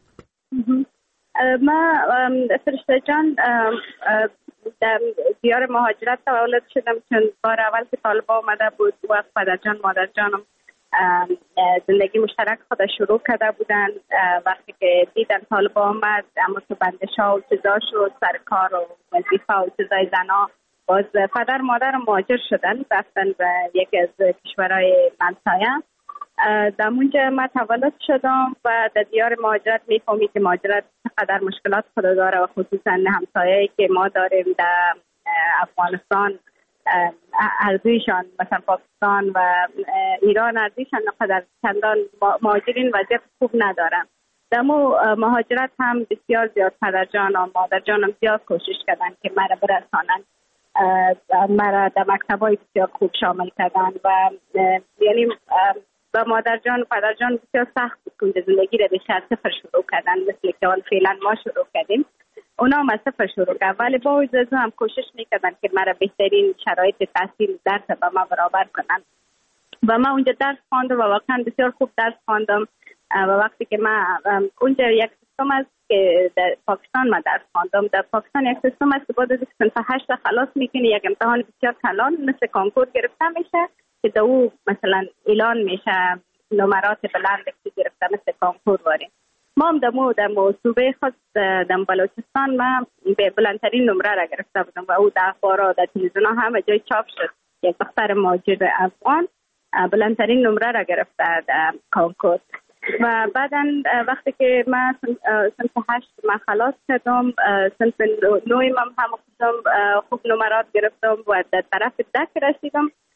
ما فرشته جان در دیار مهاجرت تولد شدم، چون بار اول که طالبا آمده بود وقت پدر جان مادر جانم زندگی مشترک خود شروع کرده بودن. وقتی که دیدن طالبا آمد، اما تو بندش ها و چیزا شد، سر کار و وظیفه و چیزای زنا، باز پدر مادر مهاجر شدن، رفتن به یکی از کشورهای همسایه. در اونجا من تولد شدم و در دیار مهاجرت میفهمی که مهاجرت چقدر مشکلات خود داره و خصوصا همسایه‌ای که ما داریم در افغانستان، ارزویشان مثلا پاکستان و ایران ارزویشان نقدر چندان مهاجرین وضعیت خوب ندارن. در مو مهاجرت هم بسیار زیاد پدر جان و مادر جانم زیاد کوشش کردن که مرا برسانن، مرا در مکتبای بسیار خوب شامل کردن و یعنی با مادر جان و پدر جان بسیار سخت بود که زندگی را بشه از صفر شروع کردن، مثل که آن فعلا ما شروع کردیم. اونا هم از صفر شروع کردن، ولی با وجود هم کوشش میکردن که مرا بهترین شرایط تحصیل درس با ما برابر کنن و ما اونجا درس خواندم و واقعا بسیار خوب درس خواندم. و وقتی که من اونجا یک سیستم است که در پاکستان ما درس خواندم، در پاکستان یک سیستم است که بعد از صنف هشت خلاص میکنی یک امتحان بسیار کلان مثل کنکور گرفته میشه که در او مثلا اعلان میشه نمرات بلند که گرفته مثل کنکور واریم. ما هم در مو در صوبه خود در بلوچستان ما به بلندترین نمره را گرفته بودم و او در اخبارها در تلویزیون همه جای چاپ شد. یک دختر مهاجر افغان بلندترین نمره را گرفته در کنکور. و بعدا وقتی که من صنف هشت من خلاص کردم، صنف نوی من هم خوب نمرات گرفتم و در طرف دک رسیدم.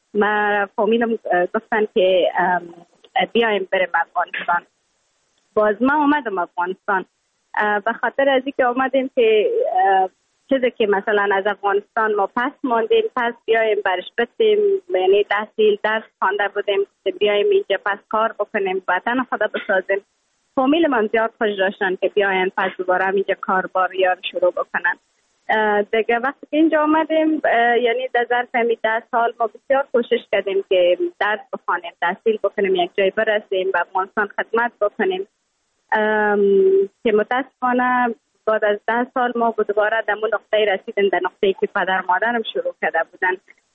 ما فامیلم گفتن که بیایم بریم افغانستان. باز ما اومدم افغانستان به خاطر از اینکه اومدیم که چیزی که مثلا از افغانستان ما پس ماندیم پس بیایم برش بتیم، یعنی تحصیل درس خوانده بودیم بیایم اینجا پس کار بکنیم، وطن خدا بسازیم. فامیل من زیاد خوش داشتن که بیاین پس دوباره اینجا کار بار یا شروع بکنن. دیگه وقتی که اینجا آمدیم یعنی در ظرف ده سال ما بسیار کوشش کردیم که درس بخوانیم، تحصیل بکنیم، یک جای برسیم و افغانستان خدمت بکنیم که متاسفانه بعد از ده سال ما دوباره در اون نقطه رسیدیم، در نقطه‌ای که پدر مادرم شروع کرده بودن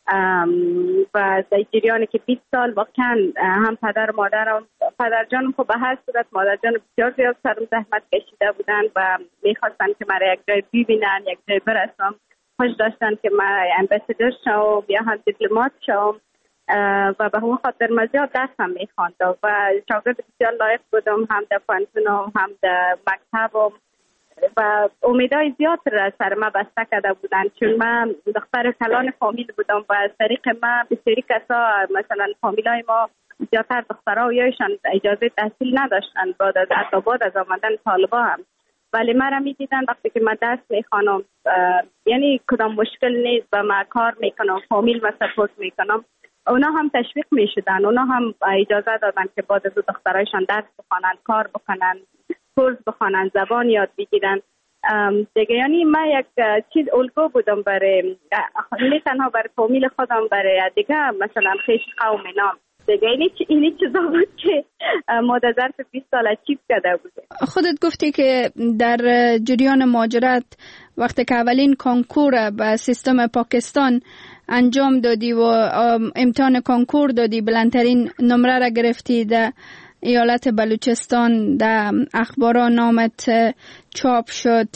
و در جریانی که بیست سال واقعا هم پدر مادرم پدر جانم خب به هر صورت مادر جانم بسیار زیاد سرم زحمت کشیده بودن و میخواستن که مرا یک جای ببینن، یک جای برسم. خوش داشتن که من امبسادور شوم یا هم دیپلمات شوم و به همون خاطر من زیاد درس هم میخواندم و شاگرد بسیار لایق بودم، هم در پانتونم هم در مکتبم و امیدهای زیاد را سر ما بسته کرده بودن، چون من دختر کلان فامیل بودم و از طریق ما بسیاری کسا مثلا فامیلای ما زیادتر دخترها و یایشان اجازه تحصیل نداشتن بعد از حتی بعد از آمدن طالبا هم، ولی من را می دیدن وقتی که من درس میخوانم یعنی کدام مشکل نیست و من کار میکنم، فامیل و سپورت میکنم، اونا هم تشویق میشدن، اونا هم اجازه دادن که بعد از دخترایشان درس بخوانن، کار بکنن، کورس بخوانن، زبان یاد بگیرن دیگه. یعنی من یک چیز الگو بودم برای نه تنها برای فامیل خودم، برای دیگه مثلا خیش قوم نام دیگه. اینی اینی چیزا بود که ما در ظرف بیست سال اچیو کرده بودیم. خودت گفتی که در جریان مهاجرت وقتی که اولین کنکور به سیستم پاکستان انجام دادی و امتحان کنکور دادی، بلندترین نمره را گرفتی در ایالت بلوچستان، در اخبارا نامت چاپ شد.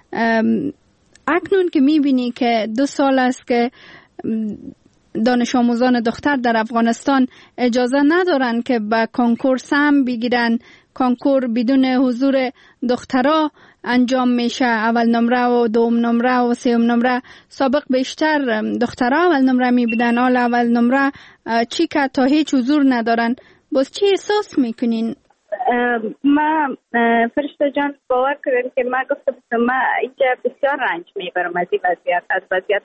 اکنون که میبینی که دو سال است که دانش آموزان دختر در افغانستان اجازه ندارن که به کنکور سهم بگیرن، کنکور بدون حضور دخترها انجام میشه، اول نمره و دوم نمره و سوم نمره. سابق بیشتر دخترها اول نمره میبودن، حالا اول نمره چی که تا هیچ حضور ندارن. باز چی احساس میکنین؟ ما فرشته جان باور کردن که ما گفتم ما اینجا بسیار رنج میبرم از این وضعیت، از وضعیت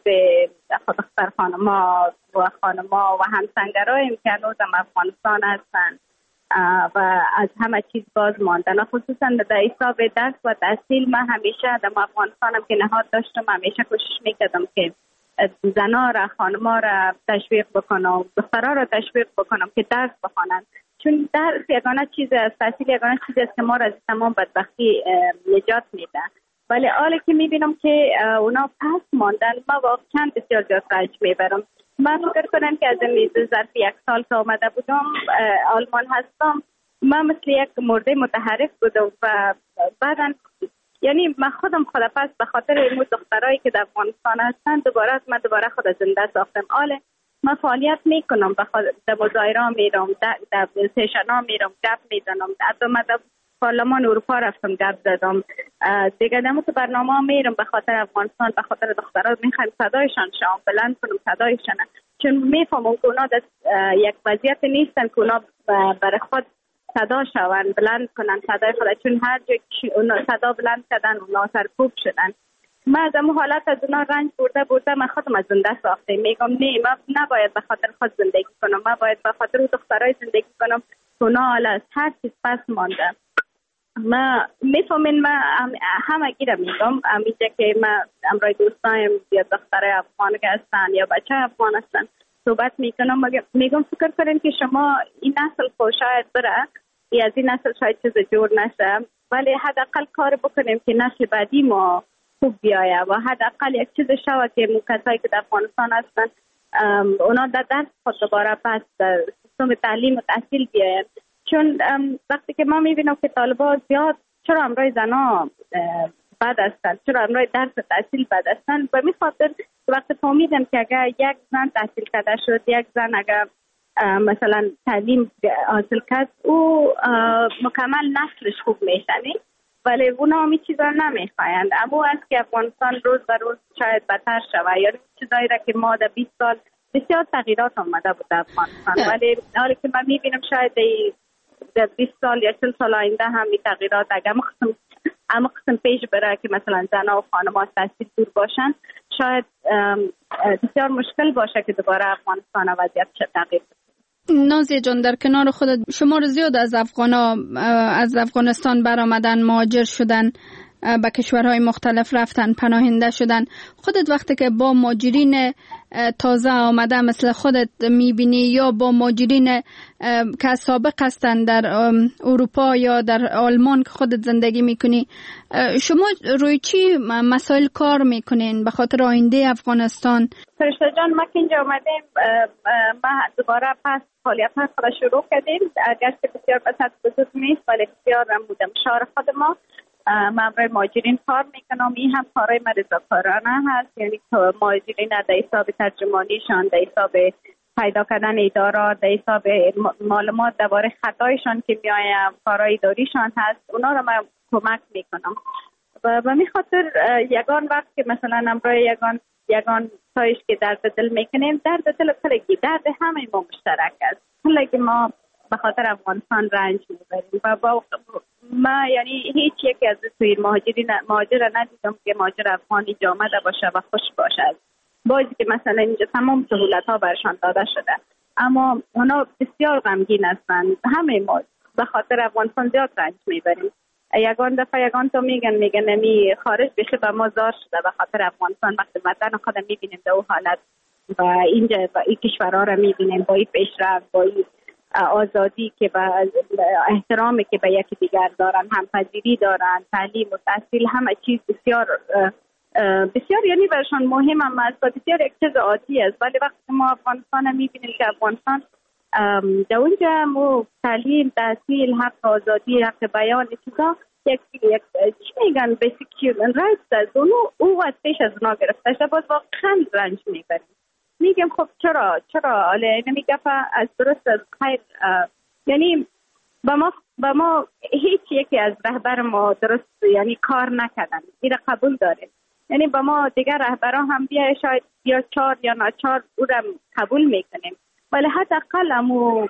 دختر خانما و خانما و همسنگرهایم که هنوزم افغانستان هستن و از همه چیز باز ماندن، خصوصا در حساب درس و تحصیل. من همیشه در افغانستانم که نهاد داشتم همیشه کوشش میکردم که زنا را، خانما را تشویق بکنم، دخترها را تشویق بکنم که درس بخوانند، چون درس یگانه چیز است، تحصیل یگانه چیز است که ما را از تمام بدبختی نجات میده. ولی حالا که میبینم که اونا پس ماندن ما واقعا بسیار زیاد رنج میبرم. من فکر کنم که از این ظرف یک سال که آمده بودم آلمان هستم، من مثل یک مرده متحرک بودم و بعدن یعنی من خودم خود پس به خاطر این دخترایی که در افغانستان هستن دوباره من دوباره خود زنده ساختم. آله من فعالیت میکنم، در مظاهره میرم، در سیشن ها میرم، گپ میزنم، حتی من در پارلمان اروپا رفتم گپ زدم دیگه. دمو تو برنامه ها میرم به خاطر افغانستان، به خاطر دخترها میخوایم صدایشان شام بلند کنم صدایشان، چون میفهمم که اونا در یک وضعیت نیستن که اونا برای خود صدا شوند، بلند کنن صدای خود، چون هر جا اونا صدا بلند کردن اونا سرکوب شدن. من از اون حالت از اونا رنج برده برده من خودم از زنده ساخته میگم نه من نباید به خاطر خود زندگی کنم، من باید به خاطر دخترای زندگی کنم که اونا حالا از هر چیز پس مانده. ما میفهمین من همه گیره میگم همیشه که من امرای دوستایم یا دخترای افغان که هستن یا بچه افغان هستن صحبت میکنم، میگم فکر کنین که شما این نسل خو شاید بره یا از این نسل شاید چیز جور نشه، ولی حداقل کار بکنیم که نسل بعدی ما خوب بیایه و حداقل یک چیز شوه که کسایی که در افغانستان هستن اونا در درس خود دوباره پس در سیستم تعلیم و تحصیل بیاین. چون وقتی که ما میبینم که طالبا زیاد چرا امرای زنا بد هستن، چرا امرای درس تحصیل بد هستن، و می خاطر وقتی فهمیدم که اگر یک زن تحصیل کرده شد، یک زن اگر مثلا تعلیم حاصل کرد او مکمل نسلش خوب میشنی، ولی اونا همی چیزا نمیخوایند. اما است که افغانستان روز به روز شاید بدتر شود، یعنی چیزایی را که ما در بیست سال بسیار تغییرات آمده بود در افغانستان، ولی حالا که من میبینم شاید در بیست سال یا چل سال آینده هم این تغییرات اگر قسم اما قسم پیش بره که مثلا زنها و خانم‌ها تحصیل دور باشن، شاید بسیار مشکل باشه که دوباره افغانستان وضعیت تغییر بکنه. نازیه جان، در کنار خودت شمار زیاد از افغانا از افغانستان برآمدن، مهاجر شدن، به کشورهای مختلف رفتن، پناهنده شدن. خودت وقتی که با مهاجرین تازه آمده مثل خودت میبینی یا با مهاجرین که سابق هستن در اروپا یا در آلمان که خودت زندگی میکنی، شما روی چی مسائل کار میکنین به خاطر آینده افغانستان؟ فرشته جان، ما که اینجا آمدیم ما دوباره پس فعالیت ها خود شروع کردیم. اگرچه بسیار بسط بزرگ نیست ولی بسیار بودم شهر خود ما من برای مهاجرین کار میکنم. این هم کارهای من رضاکارانه هست، یعنی مهاجرین در حساب ترجمانیشان، در حساب پیدا کردن ادارات، در حساب معلومات درباره خطایشان که میآید، کارهای اداریشان هست، اونا رو من کمک میکنم. و به می خاطر یگان وقت که مثلا امروز یگان یگان تایش که درد دل میکنیم، درد دل کلگی درد همه ما مشترک است. کلگی ما به خاطر افغانستان رنج میبریم و با ما یعنی هیچ یکی از توی مهاجرین مهاجر ندیدم که مهاجر افغانی جامده باشه و خوش باشه. بازی که مثلا اینجا تمام سهولت ها برشان داده شده، اما اونا بسیار غمگین هستند. همه ما به خاطر افغانستان زیاد رنج میبریم. یگان دفعه یگان تو میگن میگن نمی خارج بشه به ما زار شده به خاطر افغانستان. وقتی وطن خودم میبینیم در اون حالت و اینجا و این کشورها رو میبینیم با این پیشرفت، با این آزادی که با احترامی که به یکی دیگر دارن، همپذیری دارن، تعلیم و تحصیل، همه چیز بسیار بسیار یعنی برشان مهم هم است و بسیار یک چیز عادی است. ولی وقتی ما افغانستان میبینیم که افغانستان در اونجا مو تعلیم، تحصیل، حق آزادی، حق بیان، چیزا یک یک چی میگن بیسیک هیومن رایتس است، اونو او از پیش از اونا گرفته شده. باز واقعا رنج میبریم. میگم خب چرا چرا حالا نمیگه از درست از خیر، یعنی با ما با ما هیچ یکی از رهبر ما درست یعنی کار نکردن، این قبول داریم. یعنی با ما دیگر رهبران هم بیا شاید یا چهار یا ناچار او را قبول میکنیم، ولی حداقل امو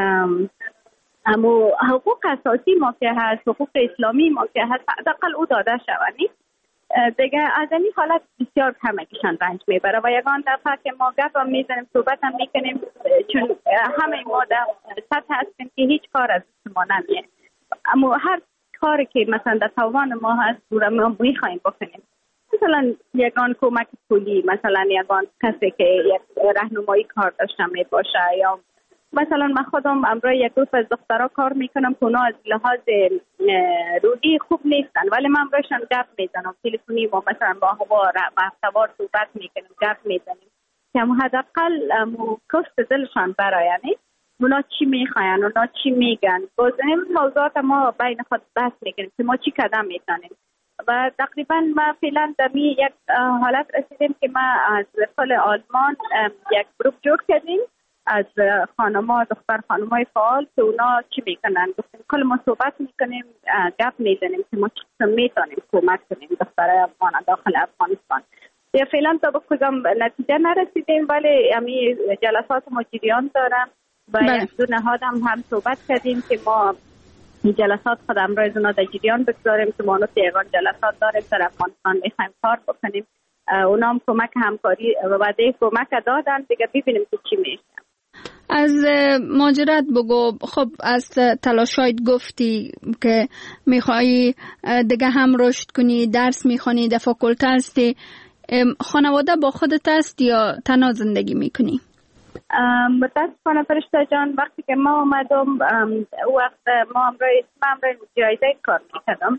امو حقوق اساسی ما که هست، حقوق اسلامی ما که هست، حداقل او داده شوند. دیگه از این حالت بسیار کمکشان رنج میبره و یگان دفعه که ما گپ هم میزنیم، صحبت هم میکنیم، چون همه ما در سطح هستیم که هیچ کار از ما نمیه، اما هر کاری که مثلا در توان ما هست رو ما میخوایم بکنیم. مثلا یگان کمک پولی، مثلا یگان کسی که یک راهنمایی کار داشته می باشه، یا مثلا من خودم امروز یک گروه از دخترها کار میکنم که اونا از لحاظ روحی خوب نیستن، ولی من امروزشان گپ میزنم تلفنی و مثلا با هوا با سوار صحبت میکنم، گپ میزنیم که هم حداقل کشت دلشان برایند اونا چی میخواین، اونا چی میگن. باز این موضوعات ما بین خود بحث میکنیم که ما چی قدم میتونیم. و تقریبا ما فعلا در می یک حالت رسیدیم که ما از فال آلمان یک گروه جور کردیم از خانم‌ها، دختر خانم‌های فعال که اونا چی میکنن. گفتیم کل ما صحبت میکنیم، گپ میزنیم که ما چی میتونیم کمک کنیم دخترای افغان داخل افغانستان. یا فعلا تا به کدام نتیجه نرسیدیم، ولی امی جلسات ما جریان دارم و یک دو نهاد هم هم صحبت کردیم که ما این جلسات خود امروز اونا در جریان بگذاریم که ما نوع تیغان جلسات داریم در افغانستان میخوایم کار بکنیم. اونا هم کمک همکاری و بعده کمک دادن دیگه، ببینیم که چی میشه. از مهاجرت بگو. خب از تلاشایت گفتی که میخوایی دیگه هم رشد کنی، درس میخوانی، در فاکولته هستی. خانواده با خودت هست یا تنها زندگی میکنی؟ متاسفانه فرشته جان وقتی که ما آمدم وقت ما امروز امروز جایزه کار میکردم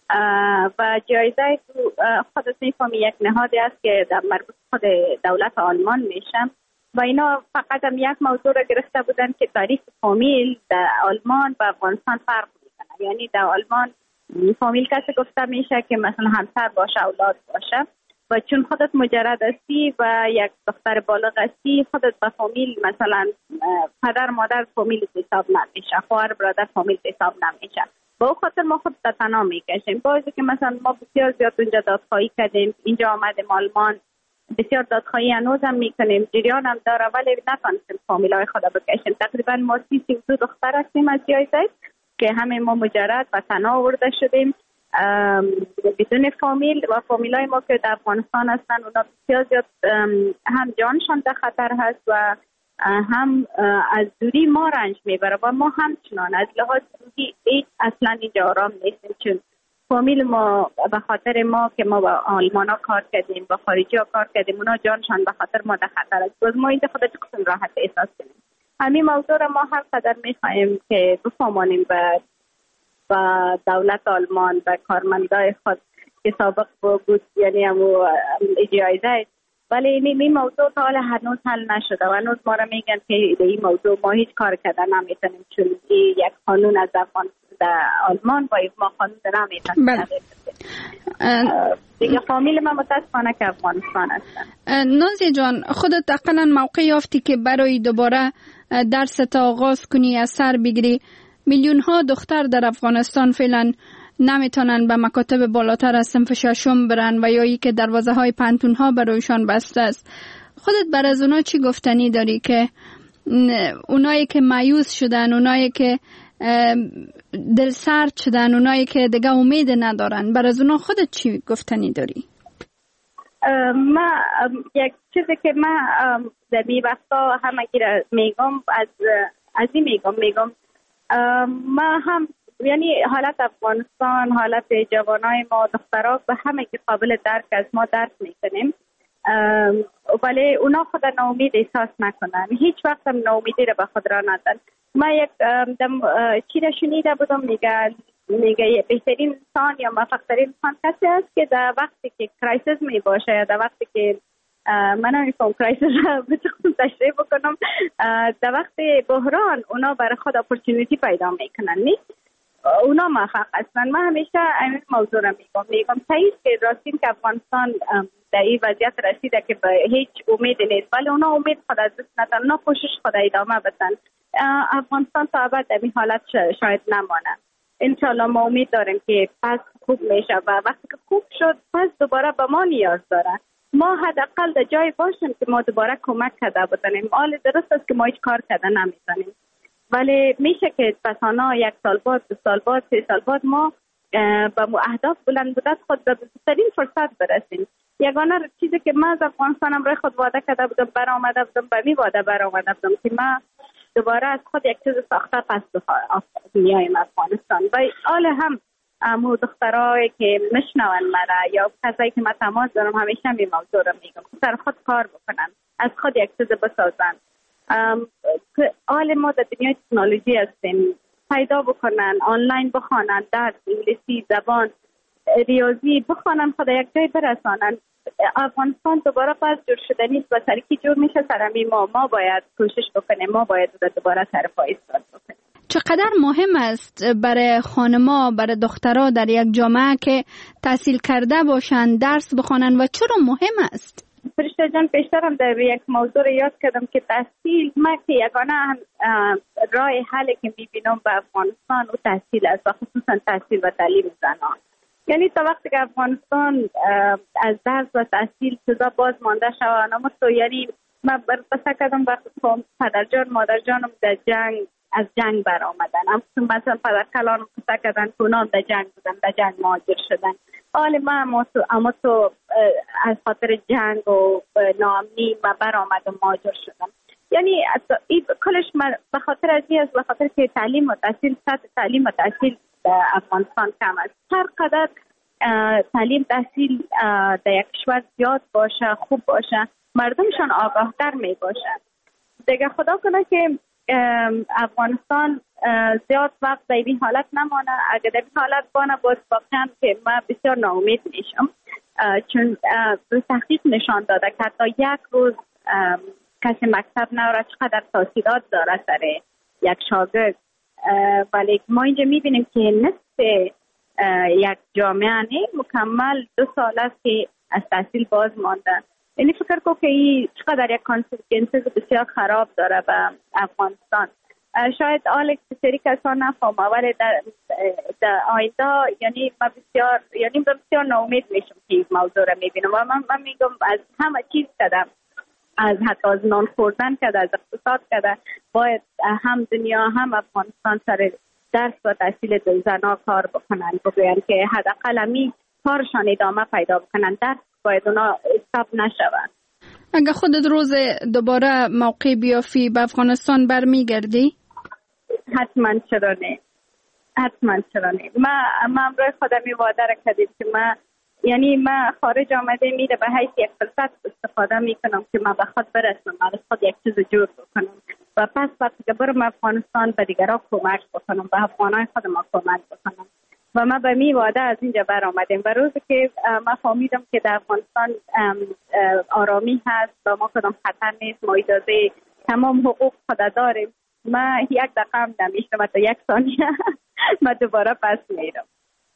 و جایزه خودت میفهمی یک نهادی است که در مربوط خود دولت آلمان میشم و اینا فقط هم یک موضوع را گرفته بودن که تاریخ فامیل در آلمان و افغانستان فرق میکنه. یعنی در آلمان فامیل کسی گفته میشه که مثلا همسر باشه، اولاد باشه، و چون خودت مجرد هستی و یک دختر بالغ هستی خودت با فامیل مثلا پدر مادر فامیل حساب نمیشه، خواهر برادر فامیل حساب نمیشه. با اون خاطر ما خود تنها میکشیم. بازی که مثلا ما بسیار زیاد اونجا دادخواهی کردیم، اینجا آمدیم آلمان بسیار دادخواهی هنوز هم میکنیم، جریان هم داره، ولی نتونستیم فامیلای خدا بکشیم. تقریبا ما سی سی دو دختر هستیم از جای زید که همه ما مجرد و تنها آورده شدیم بدون فامیل، و فامیلای ما که در افغانستان هستن اونا بسیار زیاد هم جانشان در خطر هست و هم از دوری ما رنج میبره و ما همچنان از لحاظ روحی اصلا اینجا آرام نیستیم، چون فامیل ما به خاطر ما که ما با آلمان ها کار کردیم، با خارجی ها کار کردیم، اونا جانشان به خاطر ما در خطر است. باز ما اینجا خدا چقدر راحت احساس کنیم. همین موضوع را ما هر قدر میخواهیم که بفهمانیم و و دولت آلمان و کارمندای خود که سابق بود، یعنی همو اجازه، ولی این این موضوع تا حالا هنوز حل نشده و هنوز ما را میگن که این موضوع ما هیچ کار کردن نمیتونیم، چون این یک قانون از افغان در آلمان با ما قانون نمیتونیم. دیگه فامیل من متاسفانه که افغانستان هستن. نازی جان، خودت اقلا موقع یافتی که برای دوباره درس تا آغاز کنی، از سر بگیری. میلیون ها دختر در افغانستان فعلا نمیتونن به مکاتب بالاتر از صنف ششم برن و یا ای که دروازه های پانتون ها برایشان بسته است. خودت بر از اونا چی گفتنی داری که اونایی که مایوس شدن، اونایی که دل سرد شدن، اونایی که دیگه امید ندارن، بر از اونا خودت چی گفتنی داری؟ ما یک چیزی که من در می وقتا همگی را میگم، از از این میگم میگم ما هم یعنی حالت افغانستان، حالت جوانای ما دخترها به همه که قابل درک از ما درک میکنیم، ولی اونا خود ناامید احساس نکنن، هیچ وقت هم ناامیدی را به خود را ندن. ما یک دم چی را شنیده بودم، میگه میگه بهترین انسان یا موفق‌ترین انسان کسی است که در وقتی که کرایسیس می باشه یا در وقتی که من نمیفهم کرایسیس را بتونم تشریح بکنم، در وقت بحران اونا برای خود اپورتونیتی پیدا میکنن، نیست اونا موفق هستن. من همیشه این موضوع را میگم میگم تایید که راستین که افغانستان در این وضعیت رسیده که به هیچ امید نیست، ولی اونا امید خود از دست ندن، اونا کوشش خود ادامه بدن. افغانستان تا ابد در این حالت شاید نمانه. انشالله ما امید داریم که پس خوب میشه و وقتی که خوب شد پس دوباره به ما نیاز داره. ما حداقل در جای باشیم که ما دوباره کمک کرده بتونیم. حال درست است که ما هیچ کار کرده نمیتونیم، ولی میشه که پسانا یک سال بعد، دو سال بعد، سه سال بعد ما با اهداف بلند مدت خود به بهترین فرصت برسیم. یگانه چیزی که من از افغانستانم روی خود وعده کرده بودم، برآمده بودم، به می وعده برآمده بودم که من دوباره از خود یک چیز ساخته پس میایم افغانستان. و حال هم امو دخترایی که مشنون مرا یا کسایی که من تماس دارم همیشه می موضوع رو میگم سر خود کار بکنن، از خود یک چیز بسازن. حال ما در دنیای تکنولوژی هستیم، پیدا بکنن، آنلاین بخوانن، درس انگلیسی، زبان، ریاضی بخوانن، خود یک جای برسانن. افغانستان دوباره پس جور شده نیست و سرکی جور میشه سرمی ما ما باید کوشش بکنیم، ما باید دوباره سر پا ایستاد بکنیم. چقدر مهم است برای خانما، برای دخترها در یک جامعه که تحصیل کرده باشند، درس بخوانند و چرا مهم است؟ فرشته جان، پیشترم در یک موضوع یاد کردم که تحصیل ما که یگانه راه حلی که میبینم به افغانستان و تحصیل است و خصوصا تحصیل و تعلیم زنان. یعنی تا وقتی که افغانستان از درس و تحصیل چیزا باز مانده شود، اما تو یعنی من بسه کردم وقتی پدر جان مادر جانم در جنگ از جنگ برآمدن، هم مثلا پدر کلانم بسه کردن کنام در جنگ بودن، در جنگ مهاجر شدن. حال من اما تو, اما تو از خاطر جنگ و ناامنی من برآمدم مهاجر شدم. یعنی کلش به خاطر از این است، به خاطر که تعلیم و تحصیل، سطح تعلیم و تحصیل در افغانستان کم است. هر قدر تعلیم تحصیل در یک کشور زیاد باشه، خوب باشه، مردمشان آگاهتر می باشن. دیگه خدا کنه که افغانستان زیاد وقت در این حالت نمانه. اگر در این حالت بانه باز واقعا که من بسیار ناامید میشم، چون تحقیق نشان داده که حتی یک روز کسی مکتب نوره چقدر تاثیرات داره سر یک شاگرد. ولی ما اینجا میبینیم که نصف یک جامعه نه مکمل دو سال است که از تحصیل باز مانده. یعنی فکر کنم که این چقدر یک کانسیکونسز بسیار خراب داره به افغانستان. شاید آل اکتسری کسان نفهمه، ولی در, در آینده یعنی ما بسیار یعنی بسیار ناامید میشم که این موضوع را میبینم و من, من میگم از همه چیز کده، از حتی از نان خوردن کده، از اقتصاد کده، باید هم دنیا هم افغانستان سر درس و تحصیل زنها کار بکنن، بگوین که حداقل همی کارشان ادامه پیدا بکنن، درس باید اونا استاپ نشون. اگه خودت روز دوباره موقع بیافی به افغانستان برمیگردی؟ حتما چرا نه، حتما چرا نه. ما ما امروز خودم وعده را کردیم که ما یعنی ما خارج آمده میره به حیث یک فرصت استفاده میکنم که ما به خود برسم، ما به خود یک چیز جور بکنم و پس وقتی که برم افغانستان به دیگران کمک بکنم، به افغانای خود ما کمک بکنم و ما به می وعده از اینجا بر آمدیم. و روزی که ما فهمیدم که در افغانستان آرامی هست و ما کدام خطر نیست، ما اجازه تمام حقوق خود داریم، ما یک دقیقه هم نمیشم و تا یک ثانیه ما دوباره پس میرم.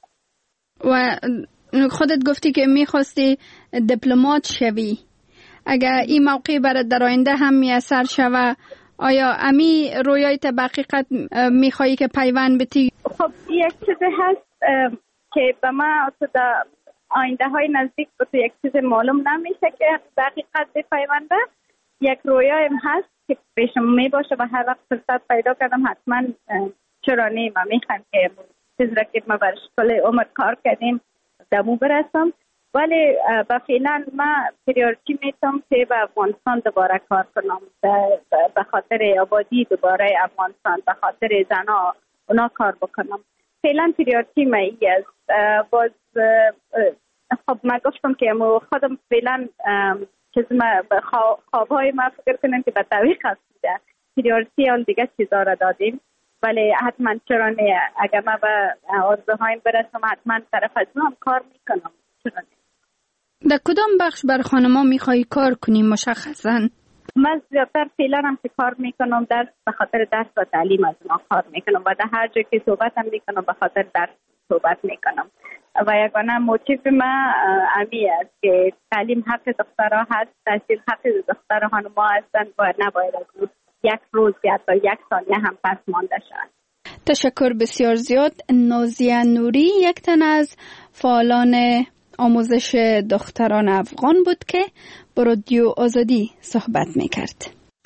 و خودت گفتی که میخواستی دیپلمات شوی، اگر این موقع برات در آینده هم میاثر شوه، آیا امی رویای تا حقیقت میخوایی که پیوند بتی؟ خب یک چیزی هست که به ما در آینده های نزدیک به تو یک چیز معلوم نمیشه که حقیقت به پیونده. یک رویایم هست که پیشم میباشه و هر وقت فرصت پیدا کردم حتما چرا نیم و میخوام که چیز را که ما برش کل عمر کار کردیم دمو برسم، ولی با فعلا ما پریورتی میتونم که به افغانستان دوباره کار کنم، به خاطر آبادی دوباره افغانستان، به خاطر زنها اونا کار بکنم. فعلا پریورتی ما ای است. باز خب ما گفتم که خودم فعلا چیز ما خوابهای ما فکر کنم که به طریق هست بوده، پریورتی آن دیگه چیزا را دادیم، ولی حتما چرا نه، اگر ما به آرزوهایم برسم حتما طرف از هم کار میکنم. چرا نه. در کدام بخش بر خانما میخوایی کار کنی مشخصا؟ من زیادتر فعلا هم که کار میکنم درس به خاطر درس و تعلیم از ما کار میکنم و در هر جا که صحبت هم میکنم به خاطر درس صحبت میکنم و یگانه موتیف ما امی است که تعلیم حق دخترها هست، تحصیل حق دختر خانما هستند و نباید از یک روز یا تا یک ثانیه هم پس مانده شد. تشکر بسیار زیاد. نازیه نوری یک تن از فعالان آموزش دختران افغان بود که با رادیو آزادی صحبت میکرد.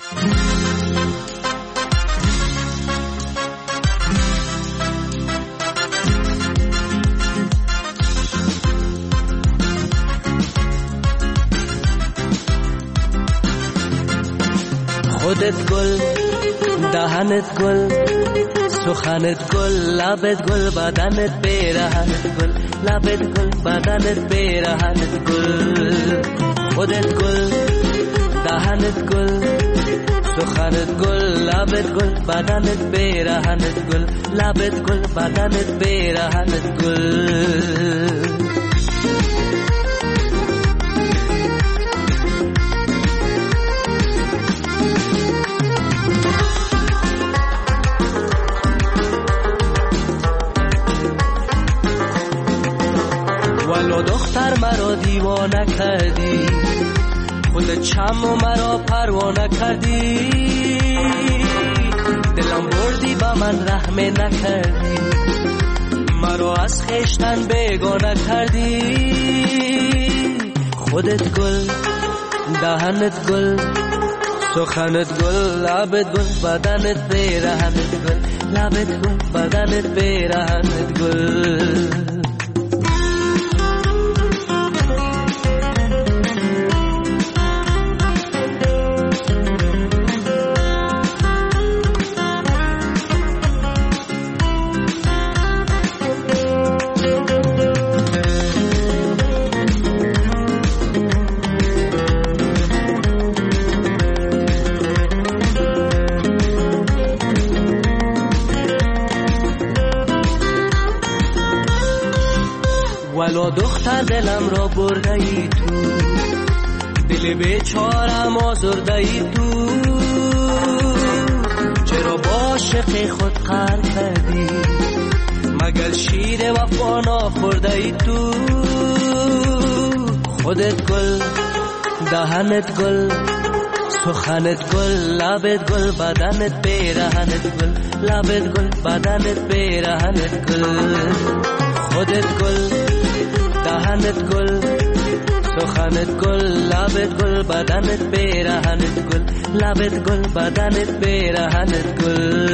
خودت گل، دهنت گل، سخنت گل، لبت گل، بدنت پیرهنت گل، لبت گل، بدنت پیرهنت گل. خودت گل، دهنت گل، سخنت گل، لبت گل، بدنت پیرهنت گل، لبت گل، بدنت پیرهنت گل. ولو دختر مرا دیوانه کردی، خود چم و مرا پروانه کردی، دلم بردی با من رحم نکردی، مرا از خشتن بیگانه کردی. خودت گل، دهنت گل، سخنت گل، لبت گل، بدنت پیرهنت گل، لبت گل، بدنت پیرهنت گل. ولو دختر دلم را برده ای تو، دل بیچارم آزرده ای تو، چرا با عاشق خود قهر کردی، مگر شیر وفا نخورده ای تو. خودت گل، دهنت گل، سخنت گل، لبت گل، بدنت پیرهنت گل، لبت گل، بدنت پیرهنت گل، خودت گل، دهنت گل، سخنت گل، لبت گل، بدنت پیرهنت گل، لبت گل، بدنت پیرهنت گل.